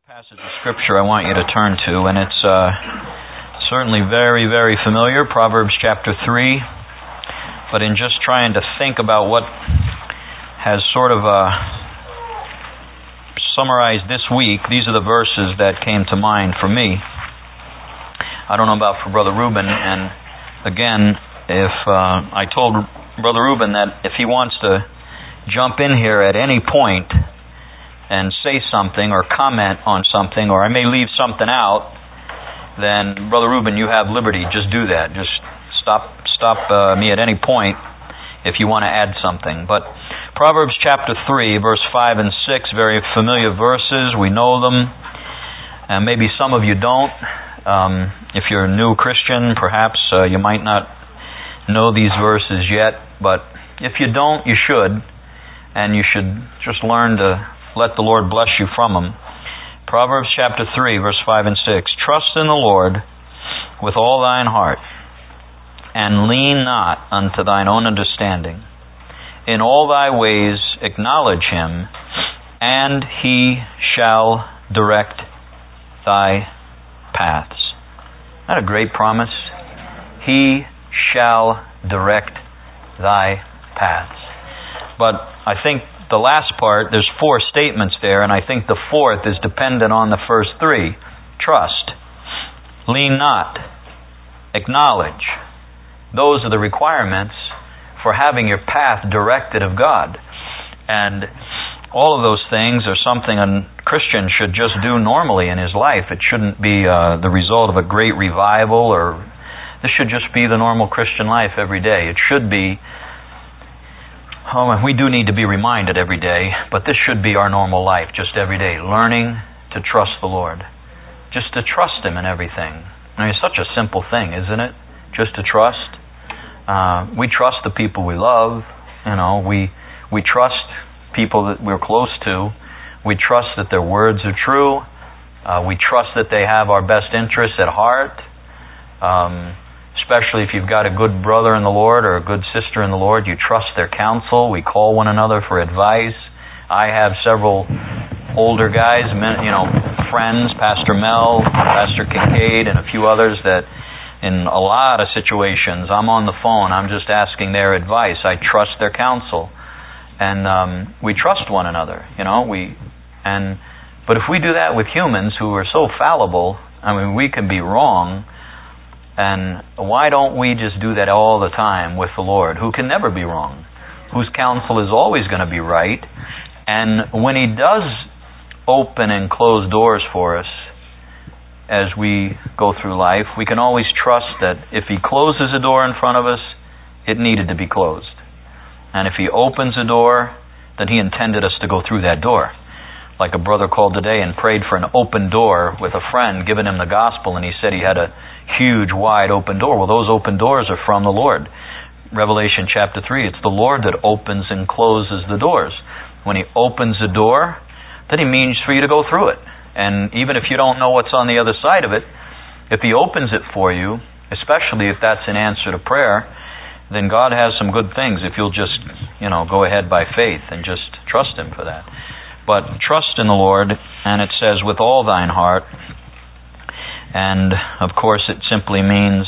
Passage of Scripture I want you to turn to, and it's certainly very, very familiar, Proverbs chapter 3, but in just trying to think about what has sort of summarized this week, these are the verses that came to mind for me. I don't know about for Brother Reuben, and again, if I told Brother Reuben that if he wants to jump in here at any point and say something or comment on something, or I may leave something out, then Brother Reuben, you have liberty. Just do that. Just stop me at any point if you want to add something. But Proverbs chapter 3, verse 5 and 6, very familiar verses. We know them, and maybe some of you don't. If you're a new Christian, perhaps you might not know these verses yet, but if you don't, you should, and you should just learn to let the Lord bless you from them. Proverbs chapter 3, verse 5 and 6. Trust in the Lord with all thine heart, and lean not unto thine own understanding. In all thy ways acknowledge him, and he shall direct thy paths. Isn't that a great promise? He shall direct thy paths. But I think the last part, there's 4 statements there, and I think the 4th is dependent on the first 3. Trust. Lean not. Acknowledge. Those are the requirements for having your path directed of God. And all of those things are something a Christian should just do normally in his life. It shouldn't be the result of a great revival, or this should just be the normal Christian life every day. It should be. We do need to be reminded every day, but this should be our normal life, just every day, learning to trust the Lord. Just to trust Him in everything. I mean, it's such a simple thing, isn't it? Just to trust. We trust the people we love. We trust people that we're close to. We trust that their words are true. We trust that they have our best interests at heart. Especially if you've got a good brother in the Lord or a good sister in the Lord, you trust their counsel. We call one another for advice. I have several older guys, friends, Pastor Mel, Pastor Kincaid, and a few others that in a lot of situations, I'm on the phone, I'm just asking their advice. I trust their counsel. And we trust one another, But if we do that with humans who are so fallible, we can be wrong. And why don't we just do that all the time with the Lord, who can never be wrong, whose counsel is always going to be right? And when He does open and close doors for us as we go through life, we can always trust that if He closes a door in front of us, it needed to be closed. And if He opens a door, then He intended us to go through that door. Like a brother called today and prayed for an open door with a friend, giving him the gospel, and he said he had a huge, wide open door. Well, those open doors are from the Lord. Revelation chapter 3, it's the Lord that opens and closes the doors. When He opens the door, then He means for you to go through it. And even if you don't know what's on the other side of it, if He opens it for you, especially if that's an answer to prayer, then God has some good things if you'll just, go ahead by faith and just trust Him for that. But trust in the Lord, and it says, with all thine heart. And, of course, it simply means,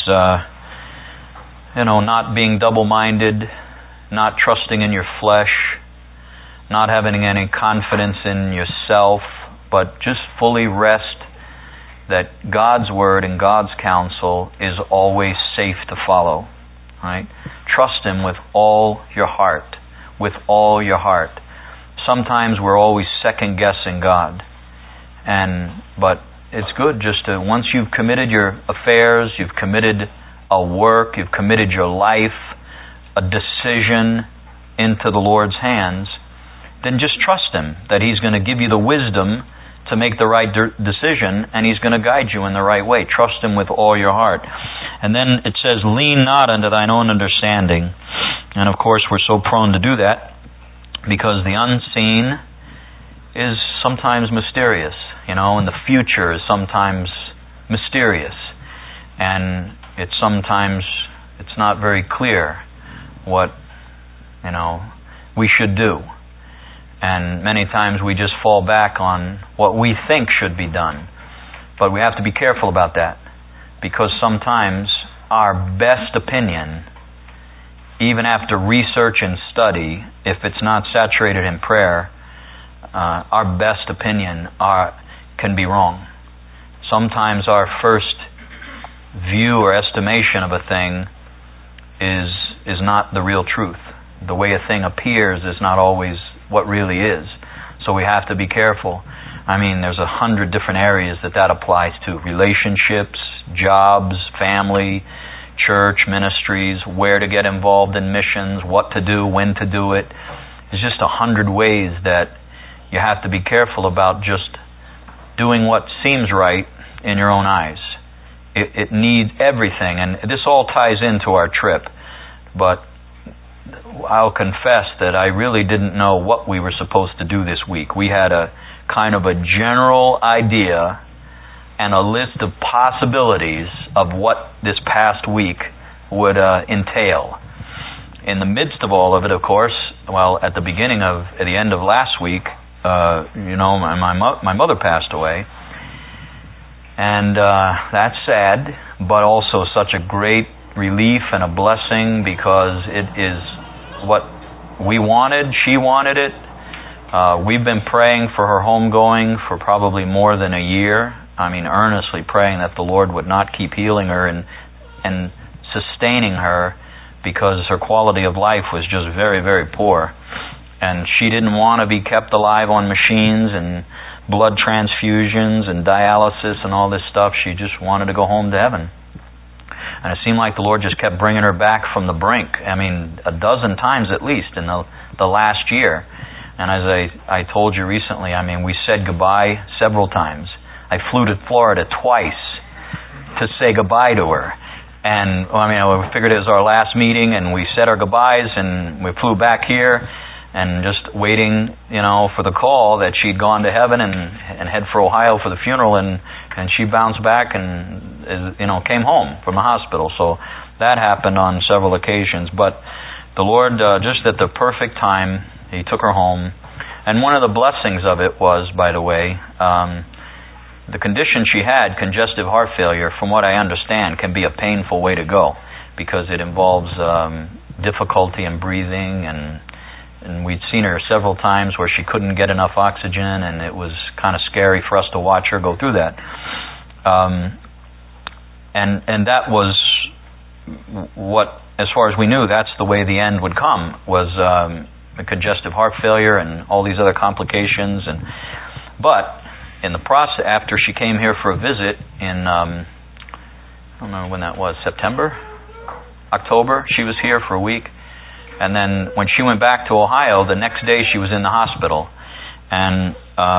not being double-minded, not trusting in your flesh, not having any confidence in yourself, but just fully rest that God's Word and God's counsel is always safe to follow. Right? Trust Him with all your heart. With all your heart. Sometimes we're always second-guessing God. But it's good just to, once you've committed your affairs, you've committed a work, you've committed your life, a decision into the Lord's hands, then just trust Him that He's going to give you the wisdom to make the right decision, and He's going to guide you in the right way. Trust Him with all your heart. And then it says, lean not unto thine own understanding. And of course we're so prone to do that, because the unseen is sometimes mysterious, and the future is sometimes mysterious, and it's not very clear what we should do. And many times we just fall back on what we think should be done. But we have to be careful about that, because sometimes our best opinion, even after research and study, if it's not saturated in prayer, our best opinion can be wrong. Sometimes our first view or estimation of a thing is not the real truth. The way a thing appears is not always what really is. So we have to be careful. I mean, there's 100 different areas that applies to. Relationships, jobs, family, church, ministries, where to get involved in missions, what to do, when to do it. There's just 100 ways that you have to be careful about just doing what seems right in your own eyes. It needs everything, and this all ties into our trip. But I'll confess that I really didn't know what we were supposed to do this week. We had a kind of a general idea and a list of possibilities of what this past week would entail. In the midst of all of it, of course, at the end of last week, my mother passed away. And that's sad, but also such a great relief and a blessing, because it is what we wanted. She wanted it. We've been praying for her homegoing for probably more than a year. I mean, earnestly praying that the Lord would not keep healing her and sustaining her, because her quality of life was just very, very poor. And she didn't want to be kept alive on machines and blood transfusions and dialysis and all this stuff. She just wanted to go home to heaven. And it seemed like the Lord just kept bringing her back from the brink. I mean, 12 times at least in the last year. And as I told you recently, I mean, we said goodbye several times. I flew to Florida twice to say goodbye to her. And we figured it was our last meeting, and we said our goodbyes, and we flew back here, and just waiting, for the call that she'd gone to heaven and head for Ohio for the funeral, and she bounced back and came home from the hospital. So that happened on several occasions. But the Lord, just at the perfect time, He took her home. And one of the blessings of it was, by the way, the condition she had, congestive heart failure, from what I understand, can be a painful way to go, because it involves difficulty in breathing, and we'd seen her several times where she couldn't get enough oxygen, and it was kind of scary for us to watch her go through that. And that was what, as far as we knew, that's the way the end would come, was the congestive heart failure and all these other complications. But in the process, after she came here for a visit in, I don't remember when that was, October, she was here for a week. And then when she went back to Ohio, the next day she was in the hospital. And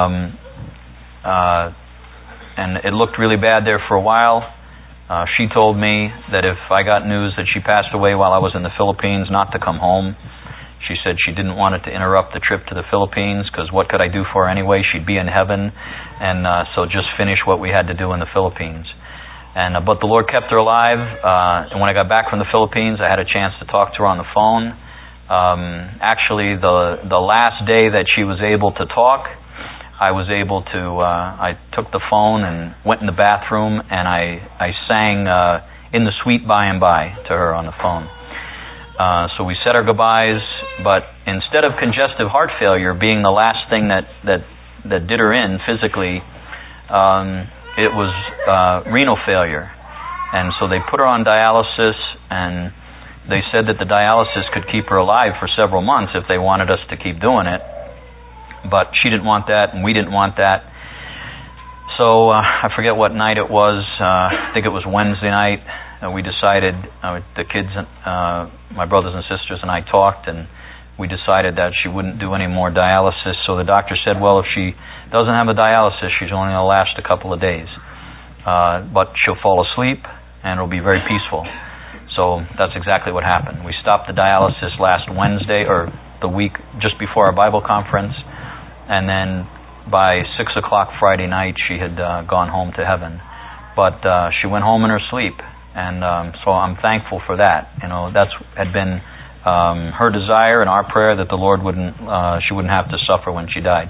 it looked really bad there for a while. She told me that if I got news that she passed away while I was in the Philippines, not to come home. She said she didn't want it to interrupt the trip to the Philippines, because what could I do for her anyway? She'd be in heaven. And so just finish what we had to do in the Philippines. But the Lord kept her alive. And when I got back from the Philippines, I had a chance to talk to her on the phone. Actually, the last day that she was able to talk, I was able to, I took the phone and went in the bathroom, and I sang In the Sweet By and By to her on the phone. So we said our goodbyes, but instead of congestive heart failure being the last thing that did her in physically, it was renal failure. And so they put her on dialysis, and they said that the dialysis could keep her alive for several months if they wanted us to keep doing it. But she didn't want that, and we didn't want that. So I forget what night it was. I think it was Wednesday night. We decided, the kids, my brothers and sisters and I talked, and we decided that she wouldn't do any more dialysis. So the doctor said, well, if she doesn't have a dialysis, she's only going to last a couple of days. But she'll fall asleep, and it'll be very peaceful. So that's exactly what happened. We stopped the dialysis last Wednesday, or the week just before our Bible conference, and then by 6 o'clock Friday night, she had gone home to heaven. But she went home in her sleep, and so I'm thankful for that. That's had been her desire and our prayer that the Lord she wouldn't have to suffer when she died.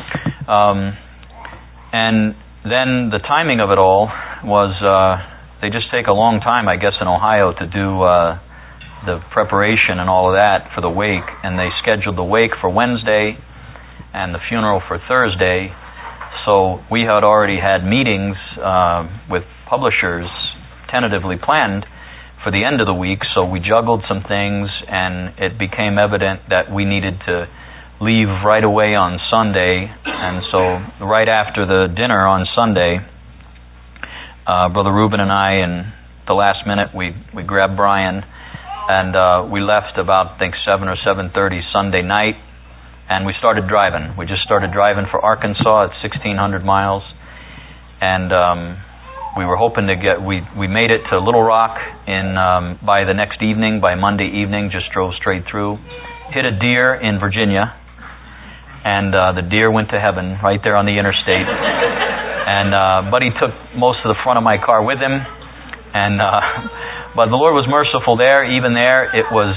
And then the timing of it all was, they just take a long time, I guess, in Ohio to do the preparation and all of that for the wake, and they scheduled the wake for Wednesday and the funeral for Thursday. So we had already had meetings with publishers tentatively planned for the end of the week, so we juggled some things, and it became evident that we needed to leave right away on Sunday. And so right after the dinner on Sunday, Brother Reuben and I, in the last minute, we grabbed Brian, and we left about, I think, 7 or 7:30 Sunday night, and we started driving. We just started driving for Arkansas at 1,600 miles, and we were hoping to we made it to Little Rock by the next evening, by Monday evening, just drove straight through, hit a deer in Virginia, and the deer went to heaven right there on the interstate. And but he took most of the front of my car with him, and but the Lord was merciful there. Even there, it was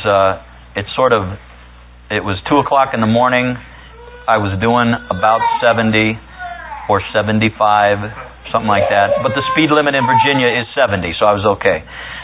2 o'clock in the morning. I was doing about 70 or 75. Something like that. But the speed limit in Virginia is 70, so I was okay.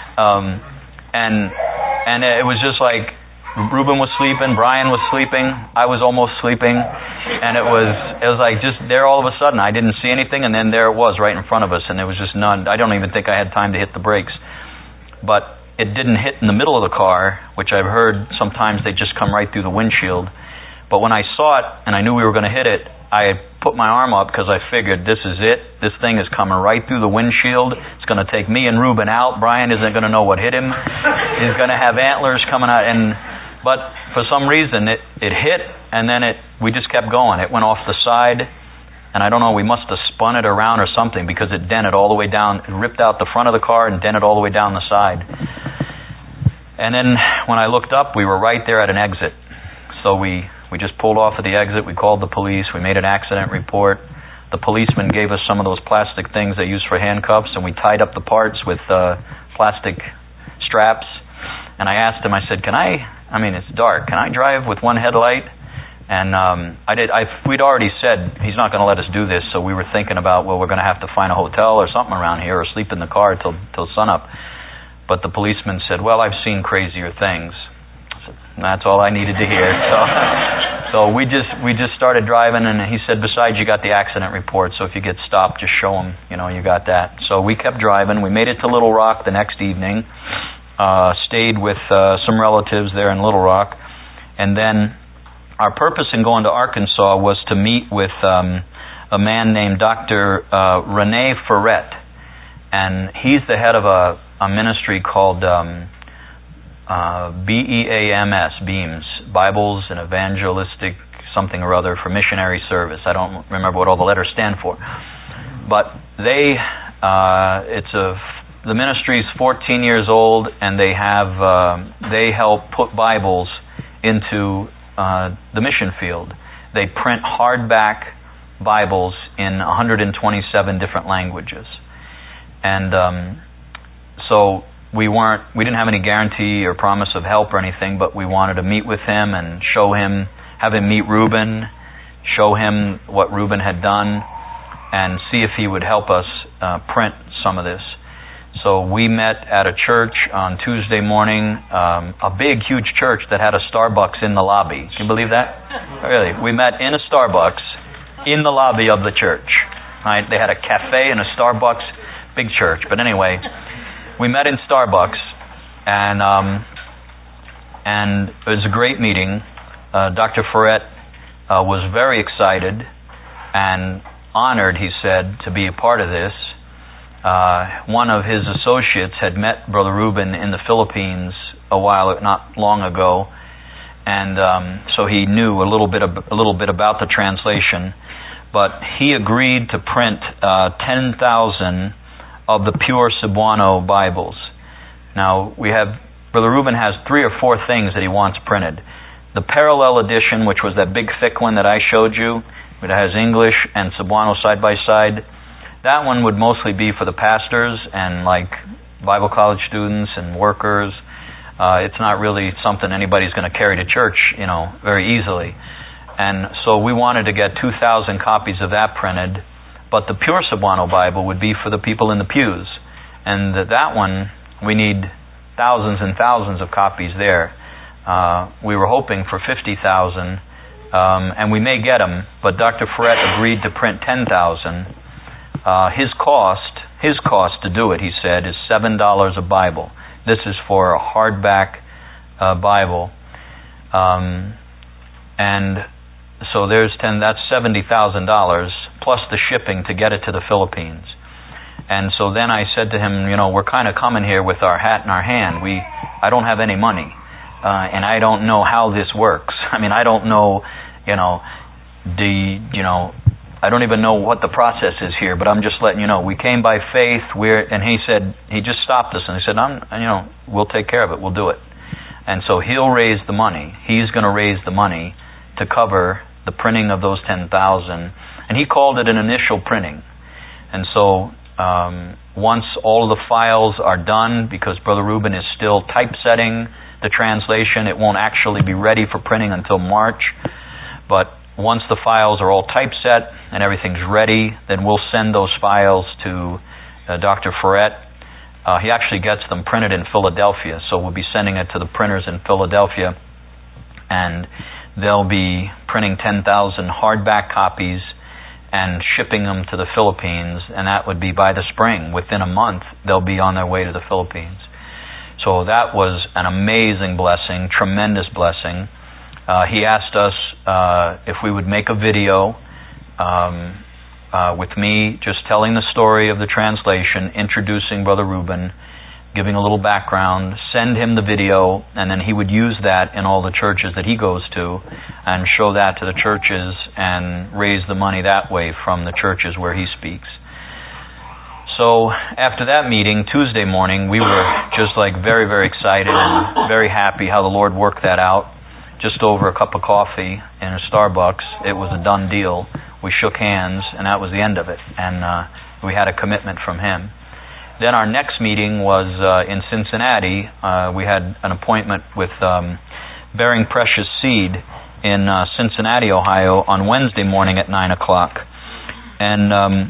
And it was just like Reuben was sleeping, Brian was sleeping, I was almost sleeping, and it was like just there all of a sudden. I didn't see anything, and then there it was right in front of us, and there was just none. I don't even think I had time to hit the brakes. But it didn't hit in the middle of the car, which I've heard sometimes they just come right through the windshield. But when I saw it and I knew we were going to hit it, I put my arm up because I figured this is it. This thing is coming right through the windshield. It's going to take me and Reuben out. Brian isn't going to know what hit him. He's going to have antlers coming out. But for some reason, it hit, and then we just kept going. It went off the side, and I don't know, we must have spun it around or something because it dented all the way down. It ripped out the front of the car and dented all the way down the side. And then when I looked up, we were right there at an exit. So we just pulled off at the exit. We called the police. We made an accident report. The policeman gave us some of those plastic things they use for handcuffs, and we tied up the parts with plastic straps. And I asked him, I said, it's dark. Can I drive with one headlight? And we'd already said he's not going to let us do this, so we were thinking about, we're going to have to find a hotel or something around here or sleep in the car till sunup. But the policeman said, I've seen crazier things. And that's all I needed to hear. So we just started driving, and he said, besides, you got the accident report, so if you get stopped, just show them, you got that. So we kept driving. We made it to Little Rock the next evening, stayed with some relatives there in Little Rock, and then our purpose in going to Arkansas was to meet with a man named Dr. Rene Ferret, and he's the head of a ministry called BEAMS, Bibles and Evangelistic something or other for Missionary Service. I don't remember what all the letters stand for. But the ministry is 14 years old, and they help put Bibles into the mission field. They print hardback Bibles in 127 different languages. And so we didn't have any guarantee or promise of help or anything, but we wanted to meet with him and have him meet Reuben, show him what Reuben had done, and see if he would help us print some of this. So we met at a church on Tuesday morning, a big, huge church that had a Starbucks in the lobby. Can you believe that? Really. We met in a Starbucks in the lobby of the church. Right? They had a cafe and a Starbucks, big church. But anyway, we met in Starbucks, and it was a great meeting. Dr. Ferret was very excited and honored, he said, to be a part of this. One of his associates had met Brother Reuben in the Philippines not long ago, and so he knew a little bit about the translation. But he agreed to print 10,000 of the pure Cebuano Bibles. Now, Brother Reuben has 3 or 4 things that he wants printed. The parallel edition, which was that big thick one that I showed you, it has English and Cebuano side by side. That one would mostly be for the pastors and like Bible college students and workers. It's not really something anybody's going to carry to church, very easily. And so we wanted to get 2,000 copies of that printed, but the Pure Cebuano Bible would be for the people in the pews. And that one, we need thousands and thousands of copies there. We were hoping for 50,000, and we may get them, but Dr. Ferret agreed to print 10,000. His cost to do it, he said, is $7 a Bible. This is for a hardback Bible. And so that's $70,000 plus the shipping to get it to the Philippines. And so then I said to him, we're kind of coming here with our hat in our hand. I don't have any money, and I don't know how this works. I mean, I don't know, I don't even know what the process is here, but I'm just letting you know. We came by faith. And he said, he just stopped us and he said, we'll take care of it. We'll do it. And so he'll raise the money. He's going to raise the money to cover the printing of those 10,000. And he called it an initial printing. And so once all of the files are done, because Brother Reuben is still typesetting the translation, it won't actually be ready for printing until March. But once the files are all typeset and everything's ready, then we'll send those files to Dr. Ferret. He actually gets them printed in Philadelphia, so we'll be sending it to the printers in Philadelphia, and they'll be printing 10,000 hardback copies and shipping them to the Philippines, and that would be by the spring. Within a month, they'll be on their way to the Philippines. So that was an amazing blessing, tremendous blessing. He asked us if we would make a video with me just telling the story of the translation, introducing Brother Reuben, giving a little background, send him the video, and then he would use that in all the churches that he goes to and show that to the churches and raise the money that way from the churches where he speaks. So after that meeting, Tuesday morning, we were just very, very excited and very happy how the Lord worked that out. Just over a cup of coffee in a Starbucks, it was a done deal. We shook hands, and that was the end of it. And we had a commitment from him. Then our next meeting was in Cincinnati. We had an appointment with Bearing Precious Seed in Cincinnati, Ohio, on Wednesday morning at 9 o'clock. And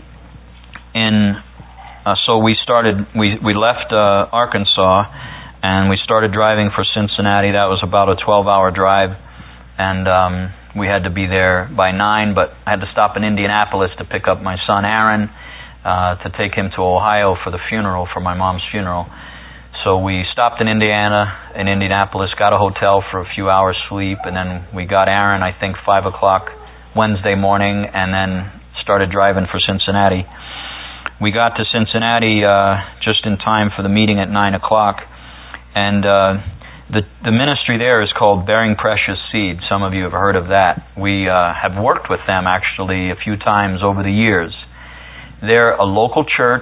so we left Arkansas, and we started driving for Cincinnati. That was about a 12-hour drive, and we had to be there by 9, but I had to stop in Indianapolis to pick up my son Aaron, to take him to Ohio for the funeral, for my mom's funeral. So we stopped in Indianapolis, got a hotel for a few hours sleep, and then we got Aaron, I think, 5 o'clock Wednesday morning, and then started driving for Cincinnati. We got to Cincinnati just in time for the meeting at 9 o'clock, and the ministry there is called Bearing Precious Seed. Some of you have heard of that. We have worked with them actually a few times over the years. They're a local church,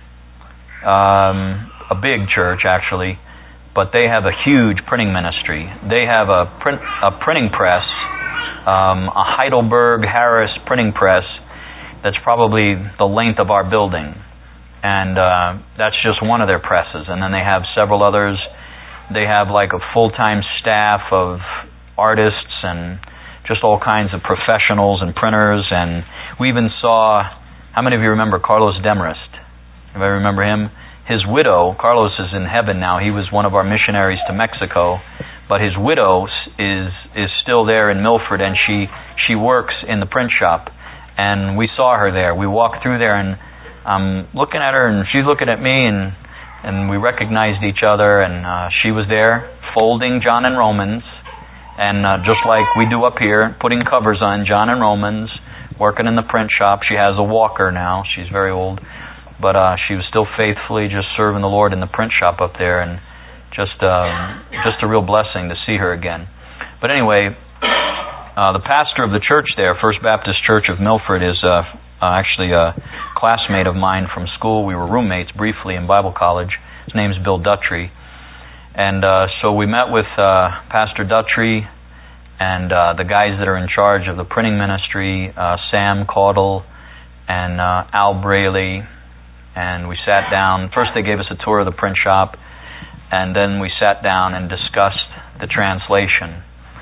a big church actually, but they have a huge printing ministry. They have a printing press, a Heidelberg Harris printing press that's probably the length of our building, and that's just one of their presses. And then they have several others. They have a full-time staff of artists and just all kinds of professionals and printers. And we even saw, how many of you remember Carlos Demarest? Anybody remember him? His widow, Carlos is in heaven now. He was one of our missionaries to Mexico, but his widow is still there in Milford, and she works in the print shop. And we saw her there. We walked through there, and I'm looking at her, and she's looking at me, and we recognized each other, and she was there folding John and Romans, and just like we do up here, putting covers on John and Romans, working in the print shop. She has a walker now. She's very old, but she was still faithfully just serving the Lord in the print shop up there, and just a real blessing to see her again. But anyway, the pastor of the church there, First Baptist Church of Milford, is actually a classmate of mine from school. We were roommates briefly in Bible college. His name's Bill Duttrey. And so we met with Pastor Duttrey and the guys that are in charge of the printing ministry, Sam Caudle and Al Braley. And we sat down. First they gave us a tour of the print shop, and then we sat down and discussed the translation.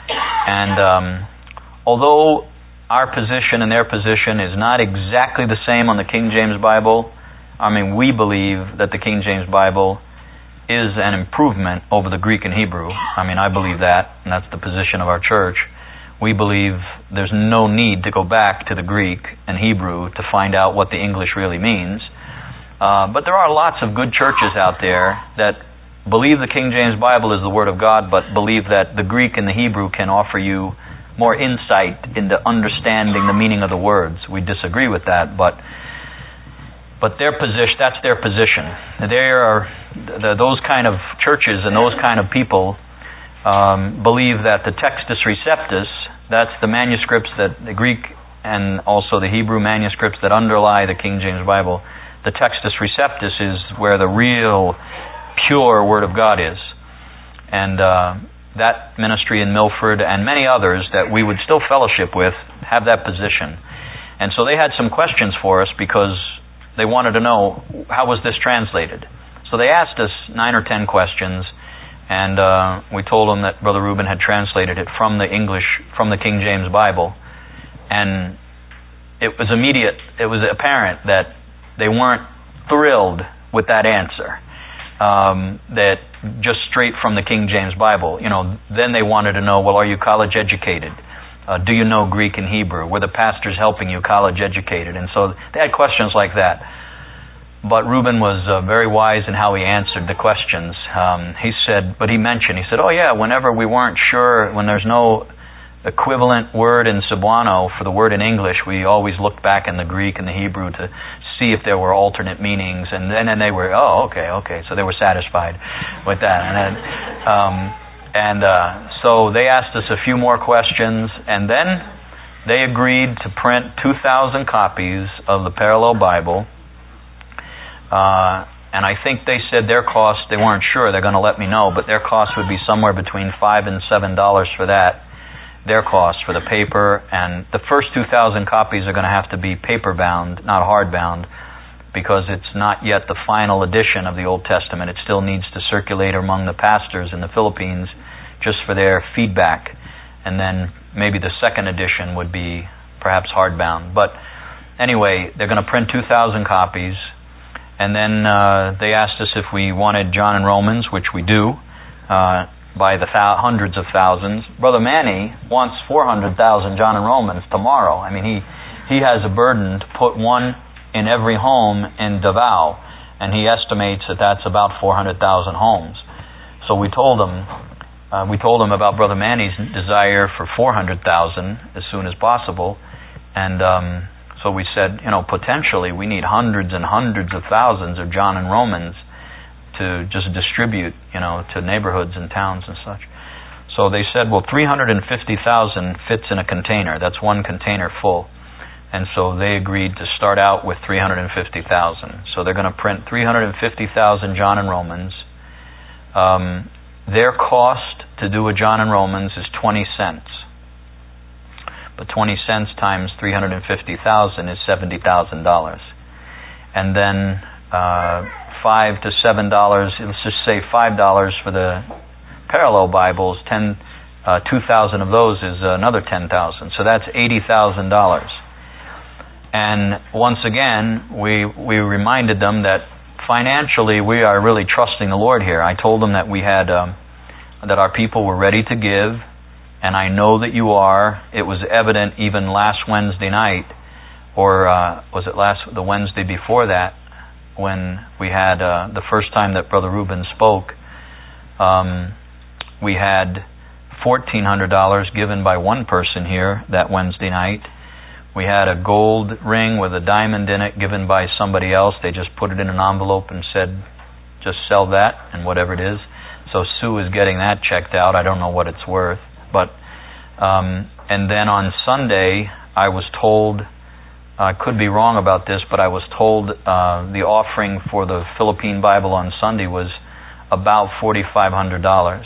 And although our position and their position is not exactly the same on the King James Bible, I mean, we believe that the King James Bible is an improvement over the Greek and Hebrew. I mean, I believe that, and that's the position of our church. We believe there's no need to go back to the Greek and Hebrew to find out what the English really means. But there are lots of good churches out there that believe the King James Bible is the Word of God, but believe that the Greek and the Hebrew can offer you more insight into understanding the meaning of the words. We disagree with that, but their position, that's their position. Those kind of churches and those kind of people believe that the Textus Receptus, that's the manuscripts that the Greek and also the Hebrew manuscripts that underlie the King James Bible, the Textus Receptus is where the real pure Word of God is. And that ministry in Milford and many others that we would still fellowship with have that position. And so they had some questions for us because they wanted to know, how was this translated? So they asked us 9 or 10 questions, and we told them that Brother Reuben had translated it from the English, from the King James Bible. And it was apparent that they weren't thrilled with that answer. That just straight from the King James Bible. Then they wanted to know, well, are you college educated? Do you know Greek and Hebrew? Were the pastors helping you college educated? And so they had questions like that. But Reuben was very wise in how he answered the questions. He said, oh yeah, whenever we weren't sure, when there's no equivalent word in Cebuano for the word in English, we always looked back in the Greek and the Hebrew to see if there were alternate meanings, and then they were, okay, so they were satisfied with that. So they asked us a few more questions, and then they agreed to print 2,000 copies of the Parallel Bible. And I think they said their cost, they weren't sure, they're going to let me know, but their cost would be somewhere between $5 and $7 for that. Their cost for the paper, and the first 2,000 copies are going to have to be paper-bound, not hard-bound, because it's not yet the final edition of the Old Testament. It still needs to circulate among the pastors in the Philippines just for their feedback. And then maybe the second edition would be perhaps hardbound. But anyway, they're going to print 2,000 copies, and then they asked us if we wanted John and Romans, which we do, by the hundreds of thousands. Brother Manny wants 400,000 John and Romans tomorrow. I mean, he has a burden to put one in every home in Davao, and he estimates that that's about 400,000 homes. So we told him about Brother Manny's desire for 400,000 as soon as possible, and so we said, potentially we need hundreds and hundreds of thousands of John and Romans to just distribute, to neighborhoods and towns and such. So they said, well, 350,000 fits in a container. That's one container full. And so they agreed to start out with 350,000. So they're going to print 350,000 John and Romans. Their cost to do a John and Romans is 20 cents. But 20 cents times 350,000 is $70,000. And then $5 to $7, let's just say $5 for the Parallel Bibles, 2,000 of those is another 10,000. So that's $80,000. And once again, we reminded them that financially we are really trusting the Lord here. I told them that we had that our people were ready to give, and I know that you are. It was evident even last Wednesday night, or was it the Wednesday before that, when we had the first time that Brother Reuben spoke. We had $1,400 given by one person here that Wednesday night. We had a gold ring with a diamond in it given by somebody else. They just put it in an envelope and said, just sell that and whatever it is. So Sue is getting that checked out. I don't know what it's worth. But and then on Sunday, I was told, I could be wrong about this, but I was told the offering for the Philippine Bible on Sunday was about $4,500.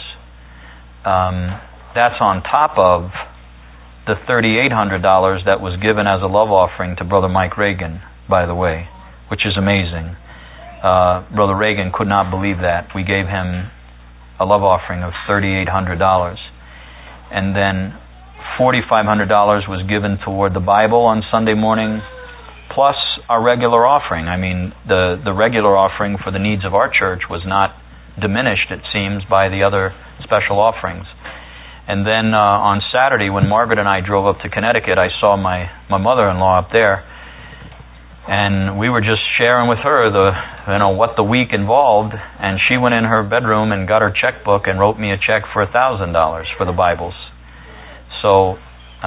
That's on top of the $3,800 that was given as a love offering to Brother Mike Reagan, by the way, which is amazing. Brother Reagan could not believe that. We gave him a love offering of $3,800. And then $4,500 was given toward the Bible on Sunday morning, plus our regular offering. I mean, the regular offering for the needs of our church was not diminished, it seems, by the other special offerings. And then on Saturday, when Margaret and I drove up to Connecticut, I saw my mother-in-law up there, and we were just sharing with her what the week involved. And she went in her bedroom and got her checkbook and wrote me a check for $1,000 for the Bibles. So,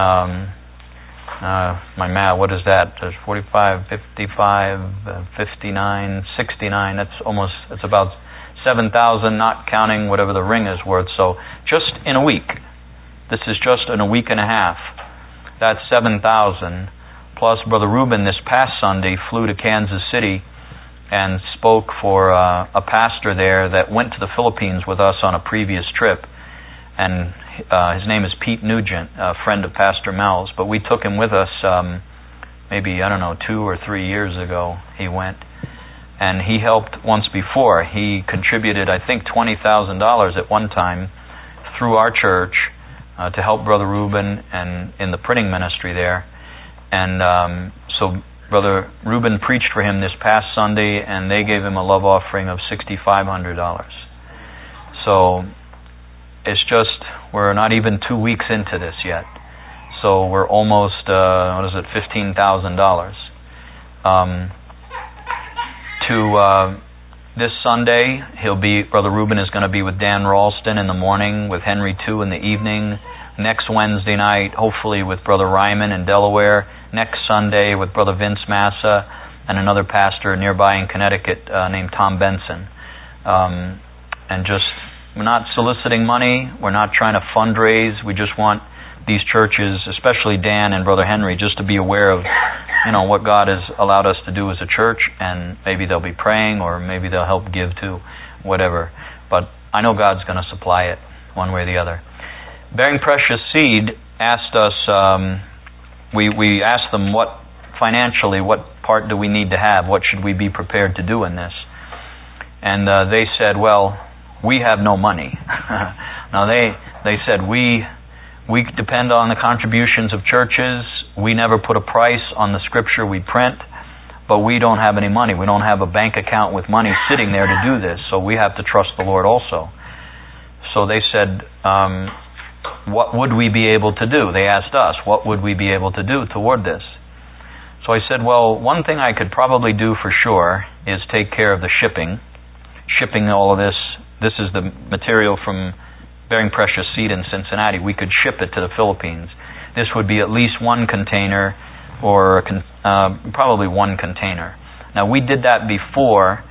my math, what is that? There's 45, 55, 59, 69. It's about 7,000, not counting whatever the ring is worth. So, just in a week. This is just in a week and a half. That's 7,000. Plus, Brother Reuben this past Sunday flew to Kansas City and spoke for a pastor there that went to the Philippines with us on a previous trip. And his name is Pete Nugent, a friend of Pastor Mel's. But we took him with us maybe, 2 or 3 years ago he went. And he helped once before. He contributed, I think, $20,000 at one time through our church to help Brother Reuben and in the printing ministry there. And so Brother Reuben preached for him this past Sunday, and they gave him a love offering of $6,500. So it's just, we're not even 2 weeks into this yet. So we're almost, $15,000. This Sunday, Brother Reuben is going to be with Dan Ralston in the morning, with Henry II in the evening. Next Wednesday night, hopefully with Brother Ryman in Delaware. Next Sunday with Brother Vince Massa and another pastor nearby in Connecticut named Tom Benson. And just, we're not soliciting money. We're not trying to fundraise. We just want these churches, especially Dan and Brother Henry, just to be aware of what God has allowed us to do as a church, and maybe they'll be praying, or maybe they'll help give to whatever. But I know God's going to supply it one way or the other. Bearing Precious Seed asked us, we asked them what part do we need to have? What should we be prepared to do in this? And they said, well, we have no money. Now they said, we depend on the contributions of churches. We never put a price on the scripture we print, but we don't have any money. We don't have a bank account with money sitting there to do this, so we have to trust the Lord also. So they said, what would we be able to do? They asked us, what would we be able to do toward this? So I said, well, one thing I could probably do for sure is take care of the shipping. Shipping all of this. This is the material from Bearing Precious Seed in Cincinnati. We could ship it to the Philippines. This would be at least one container, or probably one container. Now, we did that before,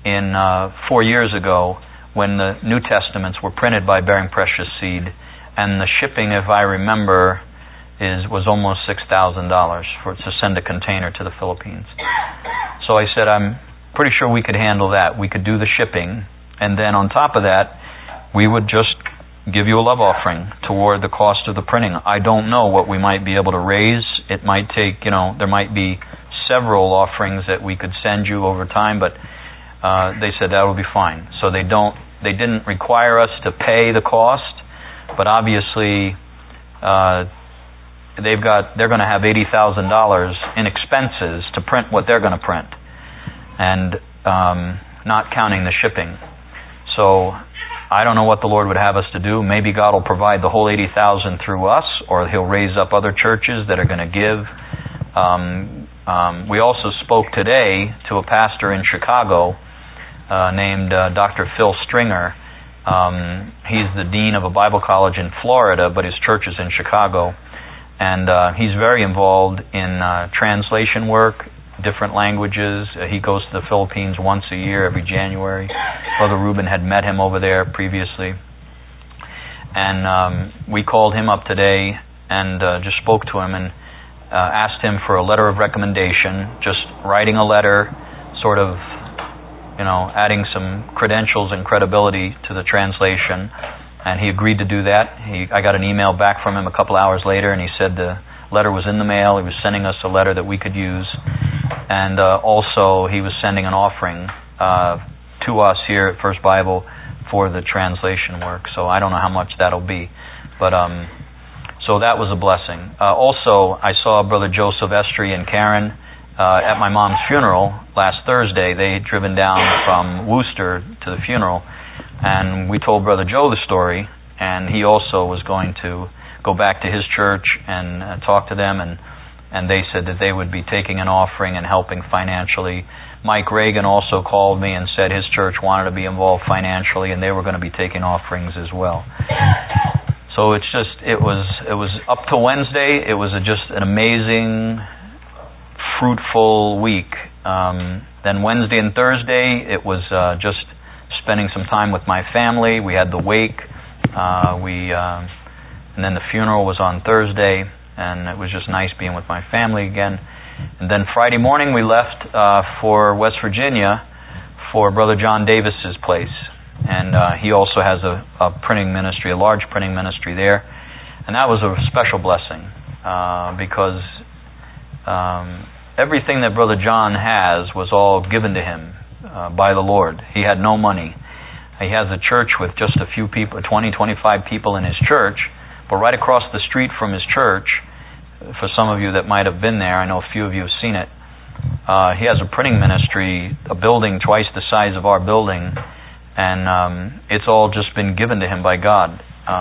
4 years ago, when the New Testaments were printed by Bearing Precious Seed, and the shipping, if I remember, was almost $6,000 to send a container to the Philippines. So I said, I'm pretty sure we could handle that. We could do the shipping, and then on top of that, we would just give you a love offering toward the cost of the printing. I don't know what we might be able to raise. It might take, there might be several offerings that we could send you over time, but they said that would be fine. So they didn't require us to pay the cost, but obviously they're going to have $80,000 in expenses to print what they're going to print, and not counting the shipping. So I don't know what the Lord would have us to do. Maybe God will provide the whole $80,000 through us, or He'll raise up other churches that are going to give. We also spoke today to a pastor in Chicago named Dr. Phil Stringer. He's the dean of a Bible college in Florida, but his church is in Chicago. And he's very involved in translation work, different languages. He goes to the Philippines once a year, every January. Brother Reuben had met him over there previously. And we called him up today and just spoke to him and asked him for a letter of recommendation, just writing a letter, sort of, adding some credentials and credibility to the translation. And he agreed to do that. I got an email back from him a couple hours later, and he said the letter was in the mail. He was sending us a letter that we could use. And also, he was sending an offering to us here at First Bible for the translation work. So I don't know how much that'll be. But so that was a blessing. Also, I saw Brother Joe Silvestri and Karen at my mom's funeral last Thursday. They had driven down from Worcester to the funeral, and we told Brother Joe the story, and he also was going to go back to his church and talk to them, and they said that they would be taking an offering and helping financially. Mike Reagan also called me and said his church wanted to be involved financially, and they were going to be taking offerings as well. So it was up to Wednesday. It was just an amazing, fruitful week. Then Wednesday and Thursday, it was just spending some time with my family. We had the wake, and then the funeral was on Thursday, and it was just nice being with my family again. And then Friday morning we left for West Virginia for Brother John Davis's place. And he also has a printing ministry, a large printing ministry there. And that was a special blessing because everything that Brother John has was all given to him by the Lord. He had no money. He has a church with just a few people, 20, 25 people in his church. But right across the street from his church, for some of you that might have been there, I know a few of you have seen it, he has a printing ministry, a building twice the size of our building, and it's all just been given to him by God.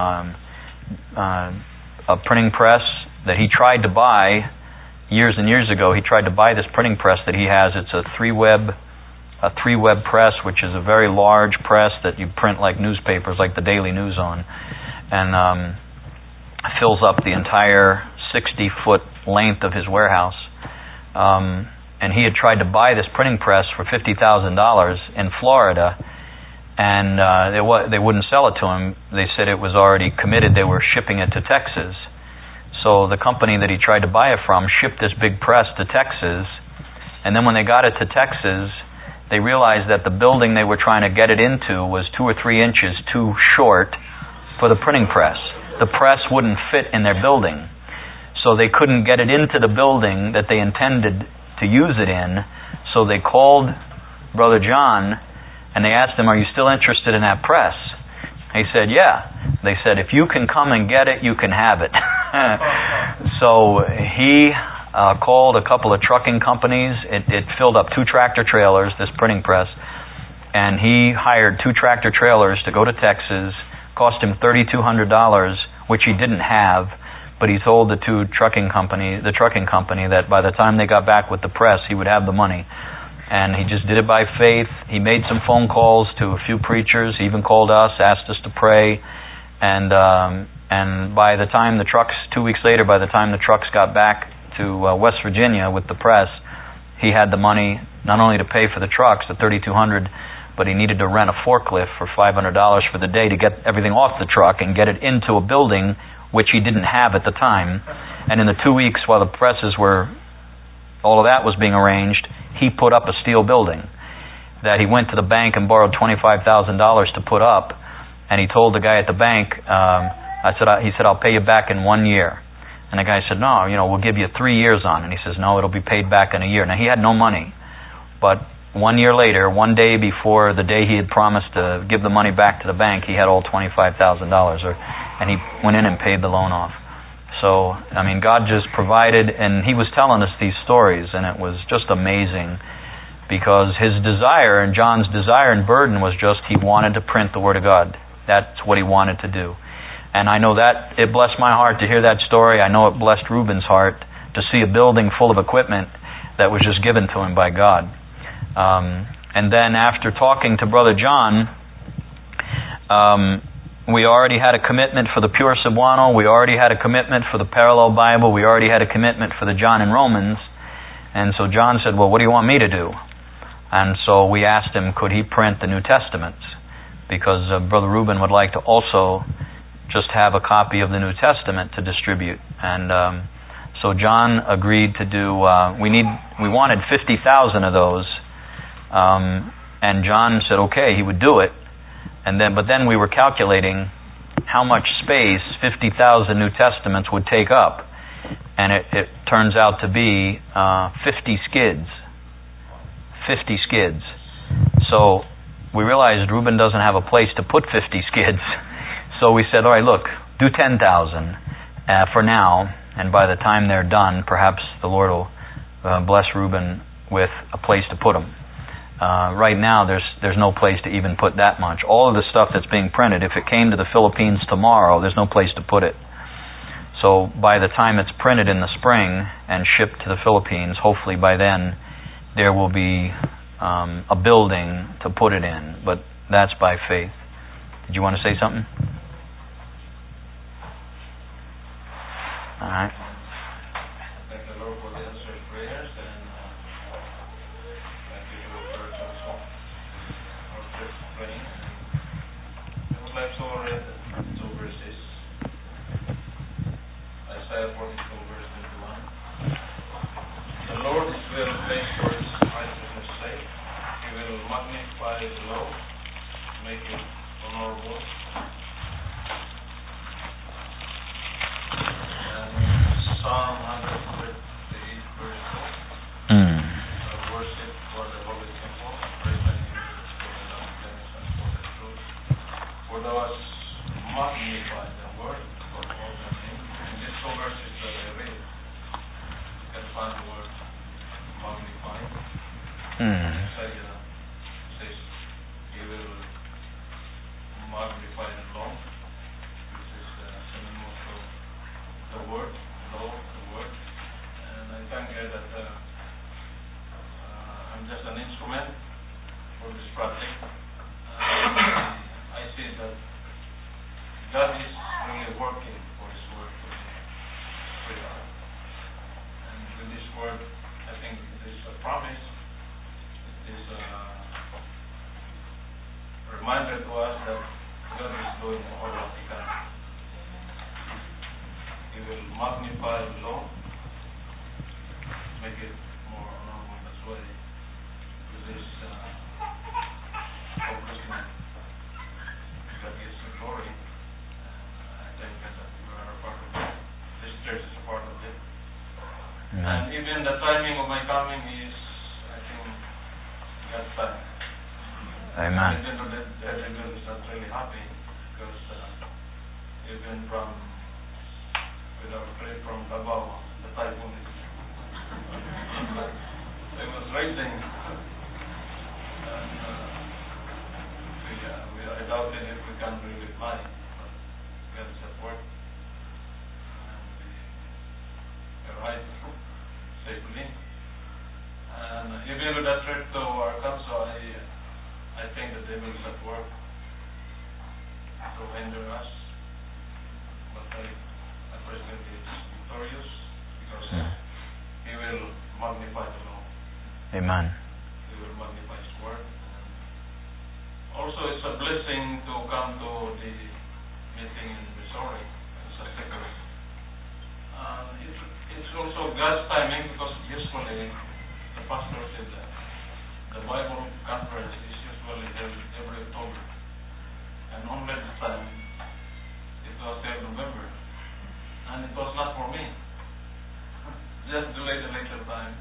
A printing press that he tried to buy years and years ago. He tried to buy this printing press that he has. It's a three-web press, which is a very large press that you print like newspapers, like the Daily News on, and fills up the entire 60-foot length of his warehouse. And he had tried to buy this printing press for $50,000 in Florida, and they wouldn't sell it to him. They said it was already committed. They were shipping it to Texas. So the company that he tried to buy it from shipped this big press to Texas, and then when they got it to Texas, they realized that the building they were trying to get it into was 2 or 3 inches too short for the printing press. The press wouldn't fit in their building. So they couldn't get it into the building that they intended to use it in. So they called Brother John and they asked him, "Are you still interested in that press?" He said, "Yeah." They said, "If you can come and get it, you can have it." So he called a couple of trucking companies. It filled up 2 tractor trailers, this printing press, and he hired 2 tractor trailers to go to Texas. Cost him $3,200, which he didn't have. But he told the trucking company that by the time they got back with the press, he would have the money. And he just did it by faith. He made some phone calls to a few preachers. He even called us, asked us to pray. And by the time 2 weeks later, by the time the trucks got back to West Virginia with the press, he had the money not only to pay for the trucks, the $3,200, but he needed to rent a forklift for $500 for the day to get everything off the truck and get it into a building which he didn't have at the time. And in the 2 weeks while the presses were, all of that was being arranged, he put up a steel building that he went to the bank and borrowed $25,000 to put up. And he told the guy at the bank, he said, "I'll pay you back in 1 year." And the guy said, "No, we'll give you 3 years on it." And he says, "No, it'll be paid back in a year." Now, he had no money. But 1 year later, one day before the day he had promised to give the money back to the bank, he had all $25,000, and he went in and paid the loan off. So, God just provided, and he was telling us these stories, and it was just amazing, because his desire, and John's desire and burden was just he wanted to print the Word of God. That's what he wanted to do. And I know that it blessed my heart to hear that story. I know it blessed Reuben's heart to see a building full of equipment that was just given to him by God. And then after talking to Brother John, we already had a commitment for the Pure Cebuano. We already had a commitment for the Parallel Bible. We already had a commitment for the John and Romans. And so John said, "Well, what do you want me to do?" And so we asked him, could he print the New Testaments? Because Brother Reuben would like to also just have a copy of the New Testament to distribute. And so John agreed to do, we wanted 50,000 of those. And John said, okay, he would do it. But then we were calculating how much space 50,000 New Testaments would take up. And it turns out to be 50 skids. 50 skids. So we realized Reuben doesn't have a place to put 50 skids. So we said, all right, look, do 10,000 for now, and by the time they're done, perhaps the Lord will bless Reuben with a place to put them. Right now, there's no place to even put that much. All of the stuff that's being printed, if it came to the Philippines tomorrow, there's no place to put it. So by the time it's printed in the spring and shipped to the Philippines, hopefully by then there will be a building to put it in. But that's by faith. Did you want to say something? All right. Thank the Lord for the answered prayers, and thank you to the church also. Our church praying. I would like to read two verses. Isaiah 42, verse 21. The Lord is well pleased for his righteousness' sake. He will magnify the law, make it honorable. Psalm 138, verse 4. Worship for the holy temple, praise and hymns for the loving kindness and for the truth. For thou hast magnified the word for all the name. In these two verses that I read, you can find the word magnify. Isaiah says he will magnify the law, which is the synonym of the word. The word, and I thank God that I'm just an instrument for this project. I see that God is really working for His word to be spread out. And with this word, I think it is a promise. It is a reminder to us that God is doing all what He can. He will magnify the law, make it more honorable. That's why with this accomplishment, God gives the glory. And I thank God that we are a part of it. This church is a part of it. And even the timing of my coming is, I think, God's time. Amen. Even though the devil is not really happy, because even from with our trip from Davao, the typhoon is it was raining, and I doubted if we can really fly, but God is at work, and we arrived safely. And even with that trip to Arkansas, I think the devil is at work to hinder us, but I President is victorious because he will magnify the law. Amen. He will magnify His word. Also, it's a blessing to come to the meeting in Missouri. It's a secret. It's also God's timing, because usually the pastor said that the Bible conference is usually held every October, and only this time it was held November. And it was not for me. Just delayed a later time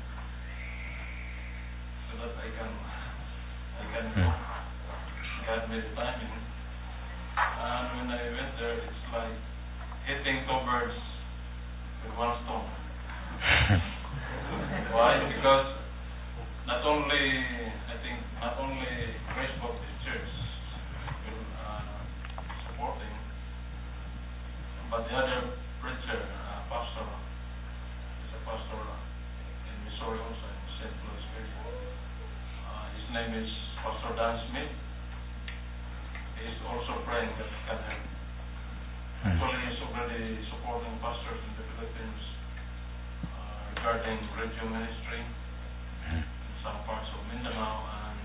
so that I can go. God made the timing. And when I went there, it's like hitting two birds with one stone. Why? Because not only Grace Baptist Church will supporting, but the other preacher, pastor, is a pastor in Missouri also, in St. Louis area. His name is Pastor Dan Smith. He is also praying that he can help. Actually, he is already supporting pastors in the Philippines regarding radio ministry in some parts of Mindanao, and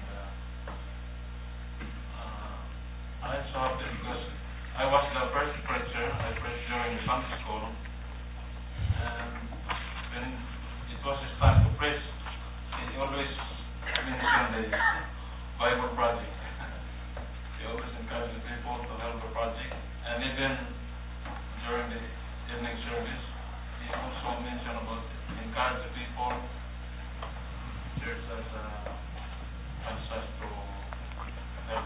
I'm so happy because I was the first preacher. I preached during the Sunday school, and when it was his time to preach, he always mentioned the Bible project. He always encouraged people to help the project, and even during the evening service, he also mentioned about encourage the people, church that wants us to help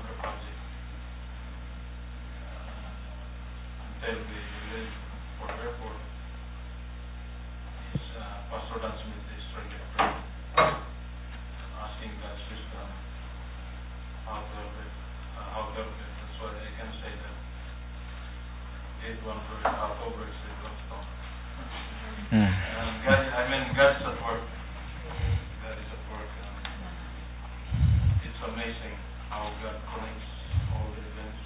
tell the village for the airport is Pastor Dan Smith is really praying, asking God's wisdom how to help it. That's why I can say that 8-1 verse October is the Bloodstone. God's at work. God is at work. It's amazing how God connects all the events.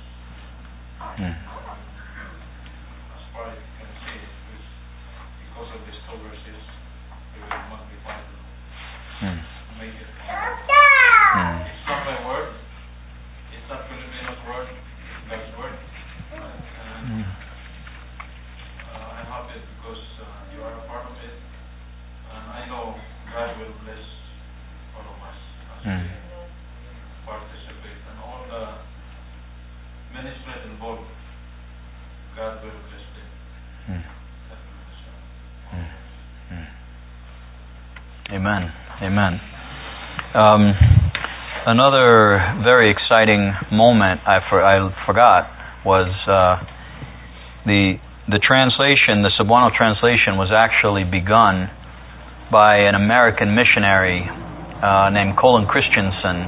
As far as you can see, because of these two verses, we will magnify them. Make it. It's not my word. It's not Filipino's word. It's God's word. And I'm happy because you are a part of it. And I know God will bless all of us as we participate. And all the ministries involved, God will bless them. God will bless them. Amen. Amen. Another very exciting moment I forgot was the translation. The Cebuano translation was actually begun by an American missionary named Colin Christensen,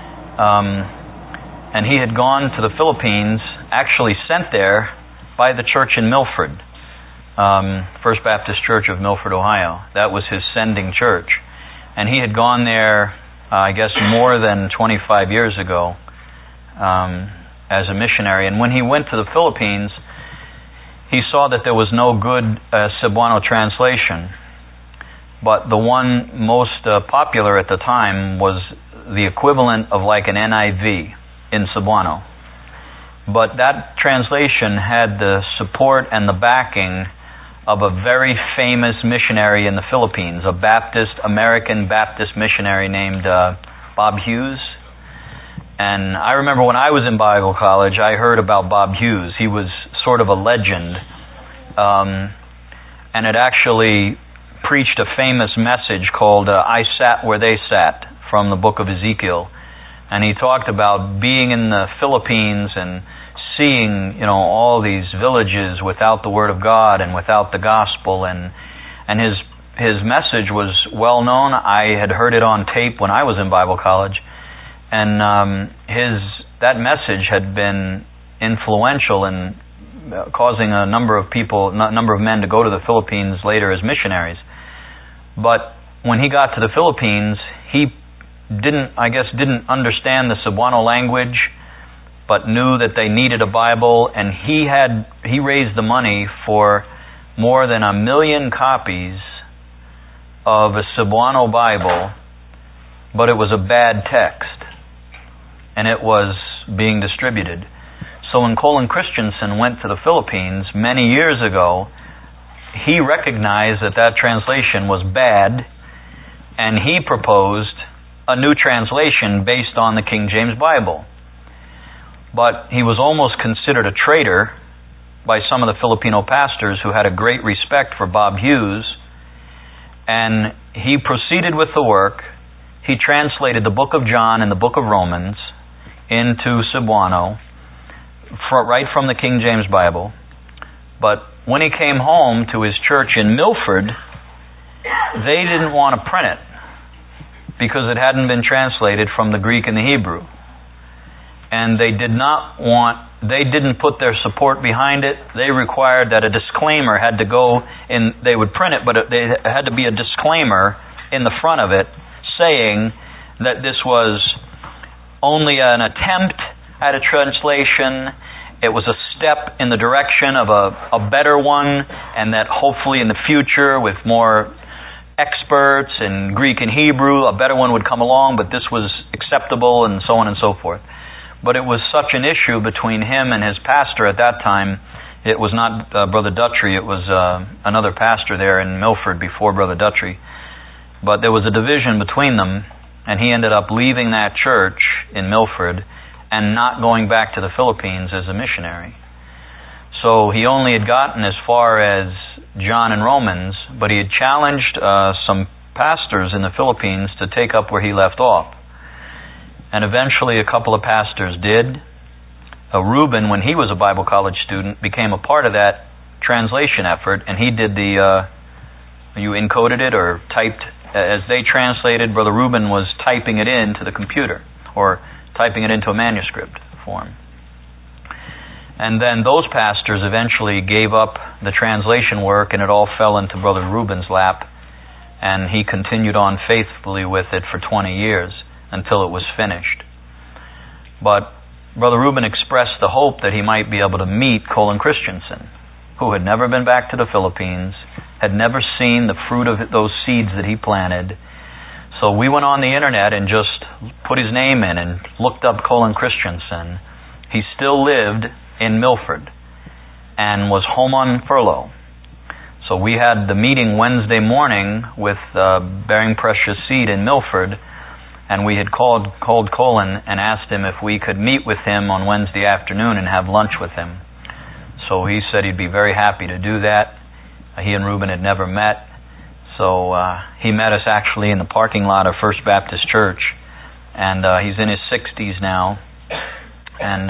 and he had gone to the Philippines, actually sent there by the church in Milford, First Baptist Church of Milford, Ohio. That was his sending church, and he had gone there, I guess, more than 25 years ago as a missionary. And when he went to the Philippines, he saw that there was no good Cebuano translation. But the one most popular at the time was the equivalent of like an NIV in Cebuano. But that translation had the support and the backing of a very famous missionary in the Philippines, a American Baptist missionary named Bob Hughes. And I remember when I was in Bible college, I heard about Bob Hughes. He was sort of a legend, and had actually preached a famous message called I Sat Where They Sat from the book of Ezekiel. And he talked about being in the Philippines and seeing, all these villages without the Word of God and without the gospel, and his message was well known. I had heard it on tape when I was in Bible college, and that message had been influential in causing a number of men to go to the Philippines later as missionaries. But when he got to the Philippines, he didn't understand the Cebuano language, but knew that they needed a Bible, and he raised the money for more than 1 million copies of a Cebuano Bible, but it was a bad text, and it was being distributed. So when Colin Christensen went to the Philippines many years ago, he recognized that translation was bad, and he proposed a new translation based on the King James Bible. But he was almost considered a traitor by some of the Filipino pastors who had a great respect for Bob Hughes, and he proceeded with the work. He translated the book of John and the book of Romans into Cebuano, right from the King James Bible. But when he came home to his church in Milford, they didn't want to print it because it hadn't been translated from the Greek and the Hebrew. And they didn't put their support behind it. They required that a disclaimer had to go in. They would print it, but there had to be a disclaimer in the front of it saying that this was only an attempt at a translation. It was a step in the direction of a better one, and that hopefully in the future, with more experts in Greek and Hebrew, a better one would come along, but this was acceptable, and so on and so forth. But it was such an issue between him and his pastor at that time. It was not Brother Dutry, it was another pastor there in Milford before Brother Dutry. But there was a division between them, and he ended up leaving that church in Milford and not going back to the Philippines as a missionary. So he only had gotten as far as John and Romans, but he had challenged some pastors in the Philippines to take up where he left off. And eventually a couple of pastors did, Reuben, when he was a Bible college student, became a part of that translation effort, and he did you encoded it or typed, as they translated, Brother Reuben was typing it into the computer, or typing it into a manuscript form. And then those pastors eventually gave up the translation work, and it all fell into Brother Reuben's lap, and he continued on faithfully with it for 20 years until it was finished. But Brother Reuben expressed the hope that he might be able to meet Colin Christensen, who had never been back to the Philippines, had never seen the fruit of those seeds that he planted. So we went on the internet and just put his name in and looked up Colin Christensen. He still lived in Milford and was home on furlough. So we had the meeting Wednesday morning with Bearing Precious Seed in Milford, and we had called Colin and asked him if we could meet with him on Wednesday afternoon and have lunch with him. So he said he'd be very happy to do that. He and Reuben had never met. So he met us actually in the parking lot of First Baptist Church, and he's in his 60s now. And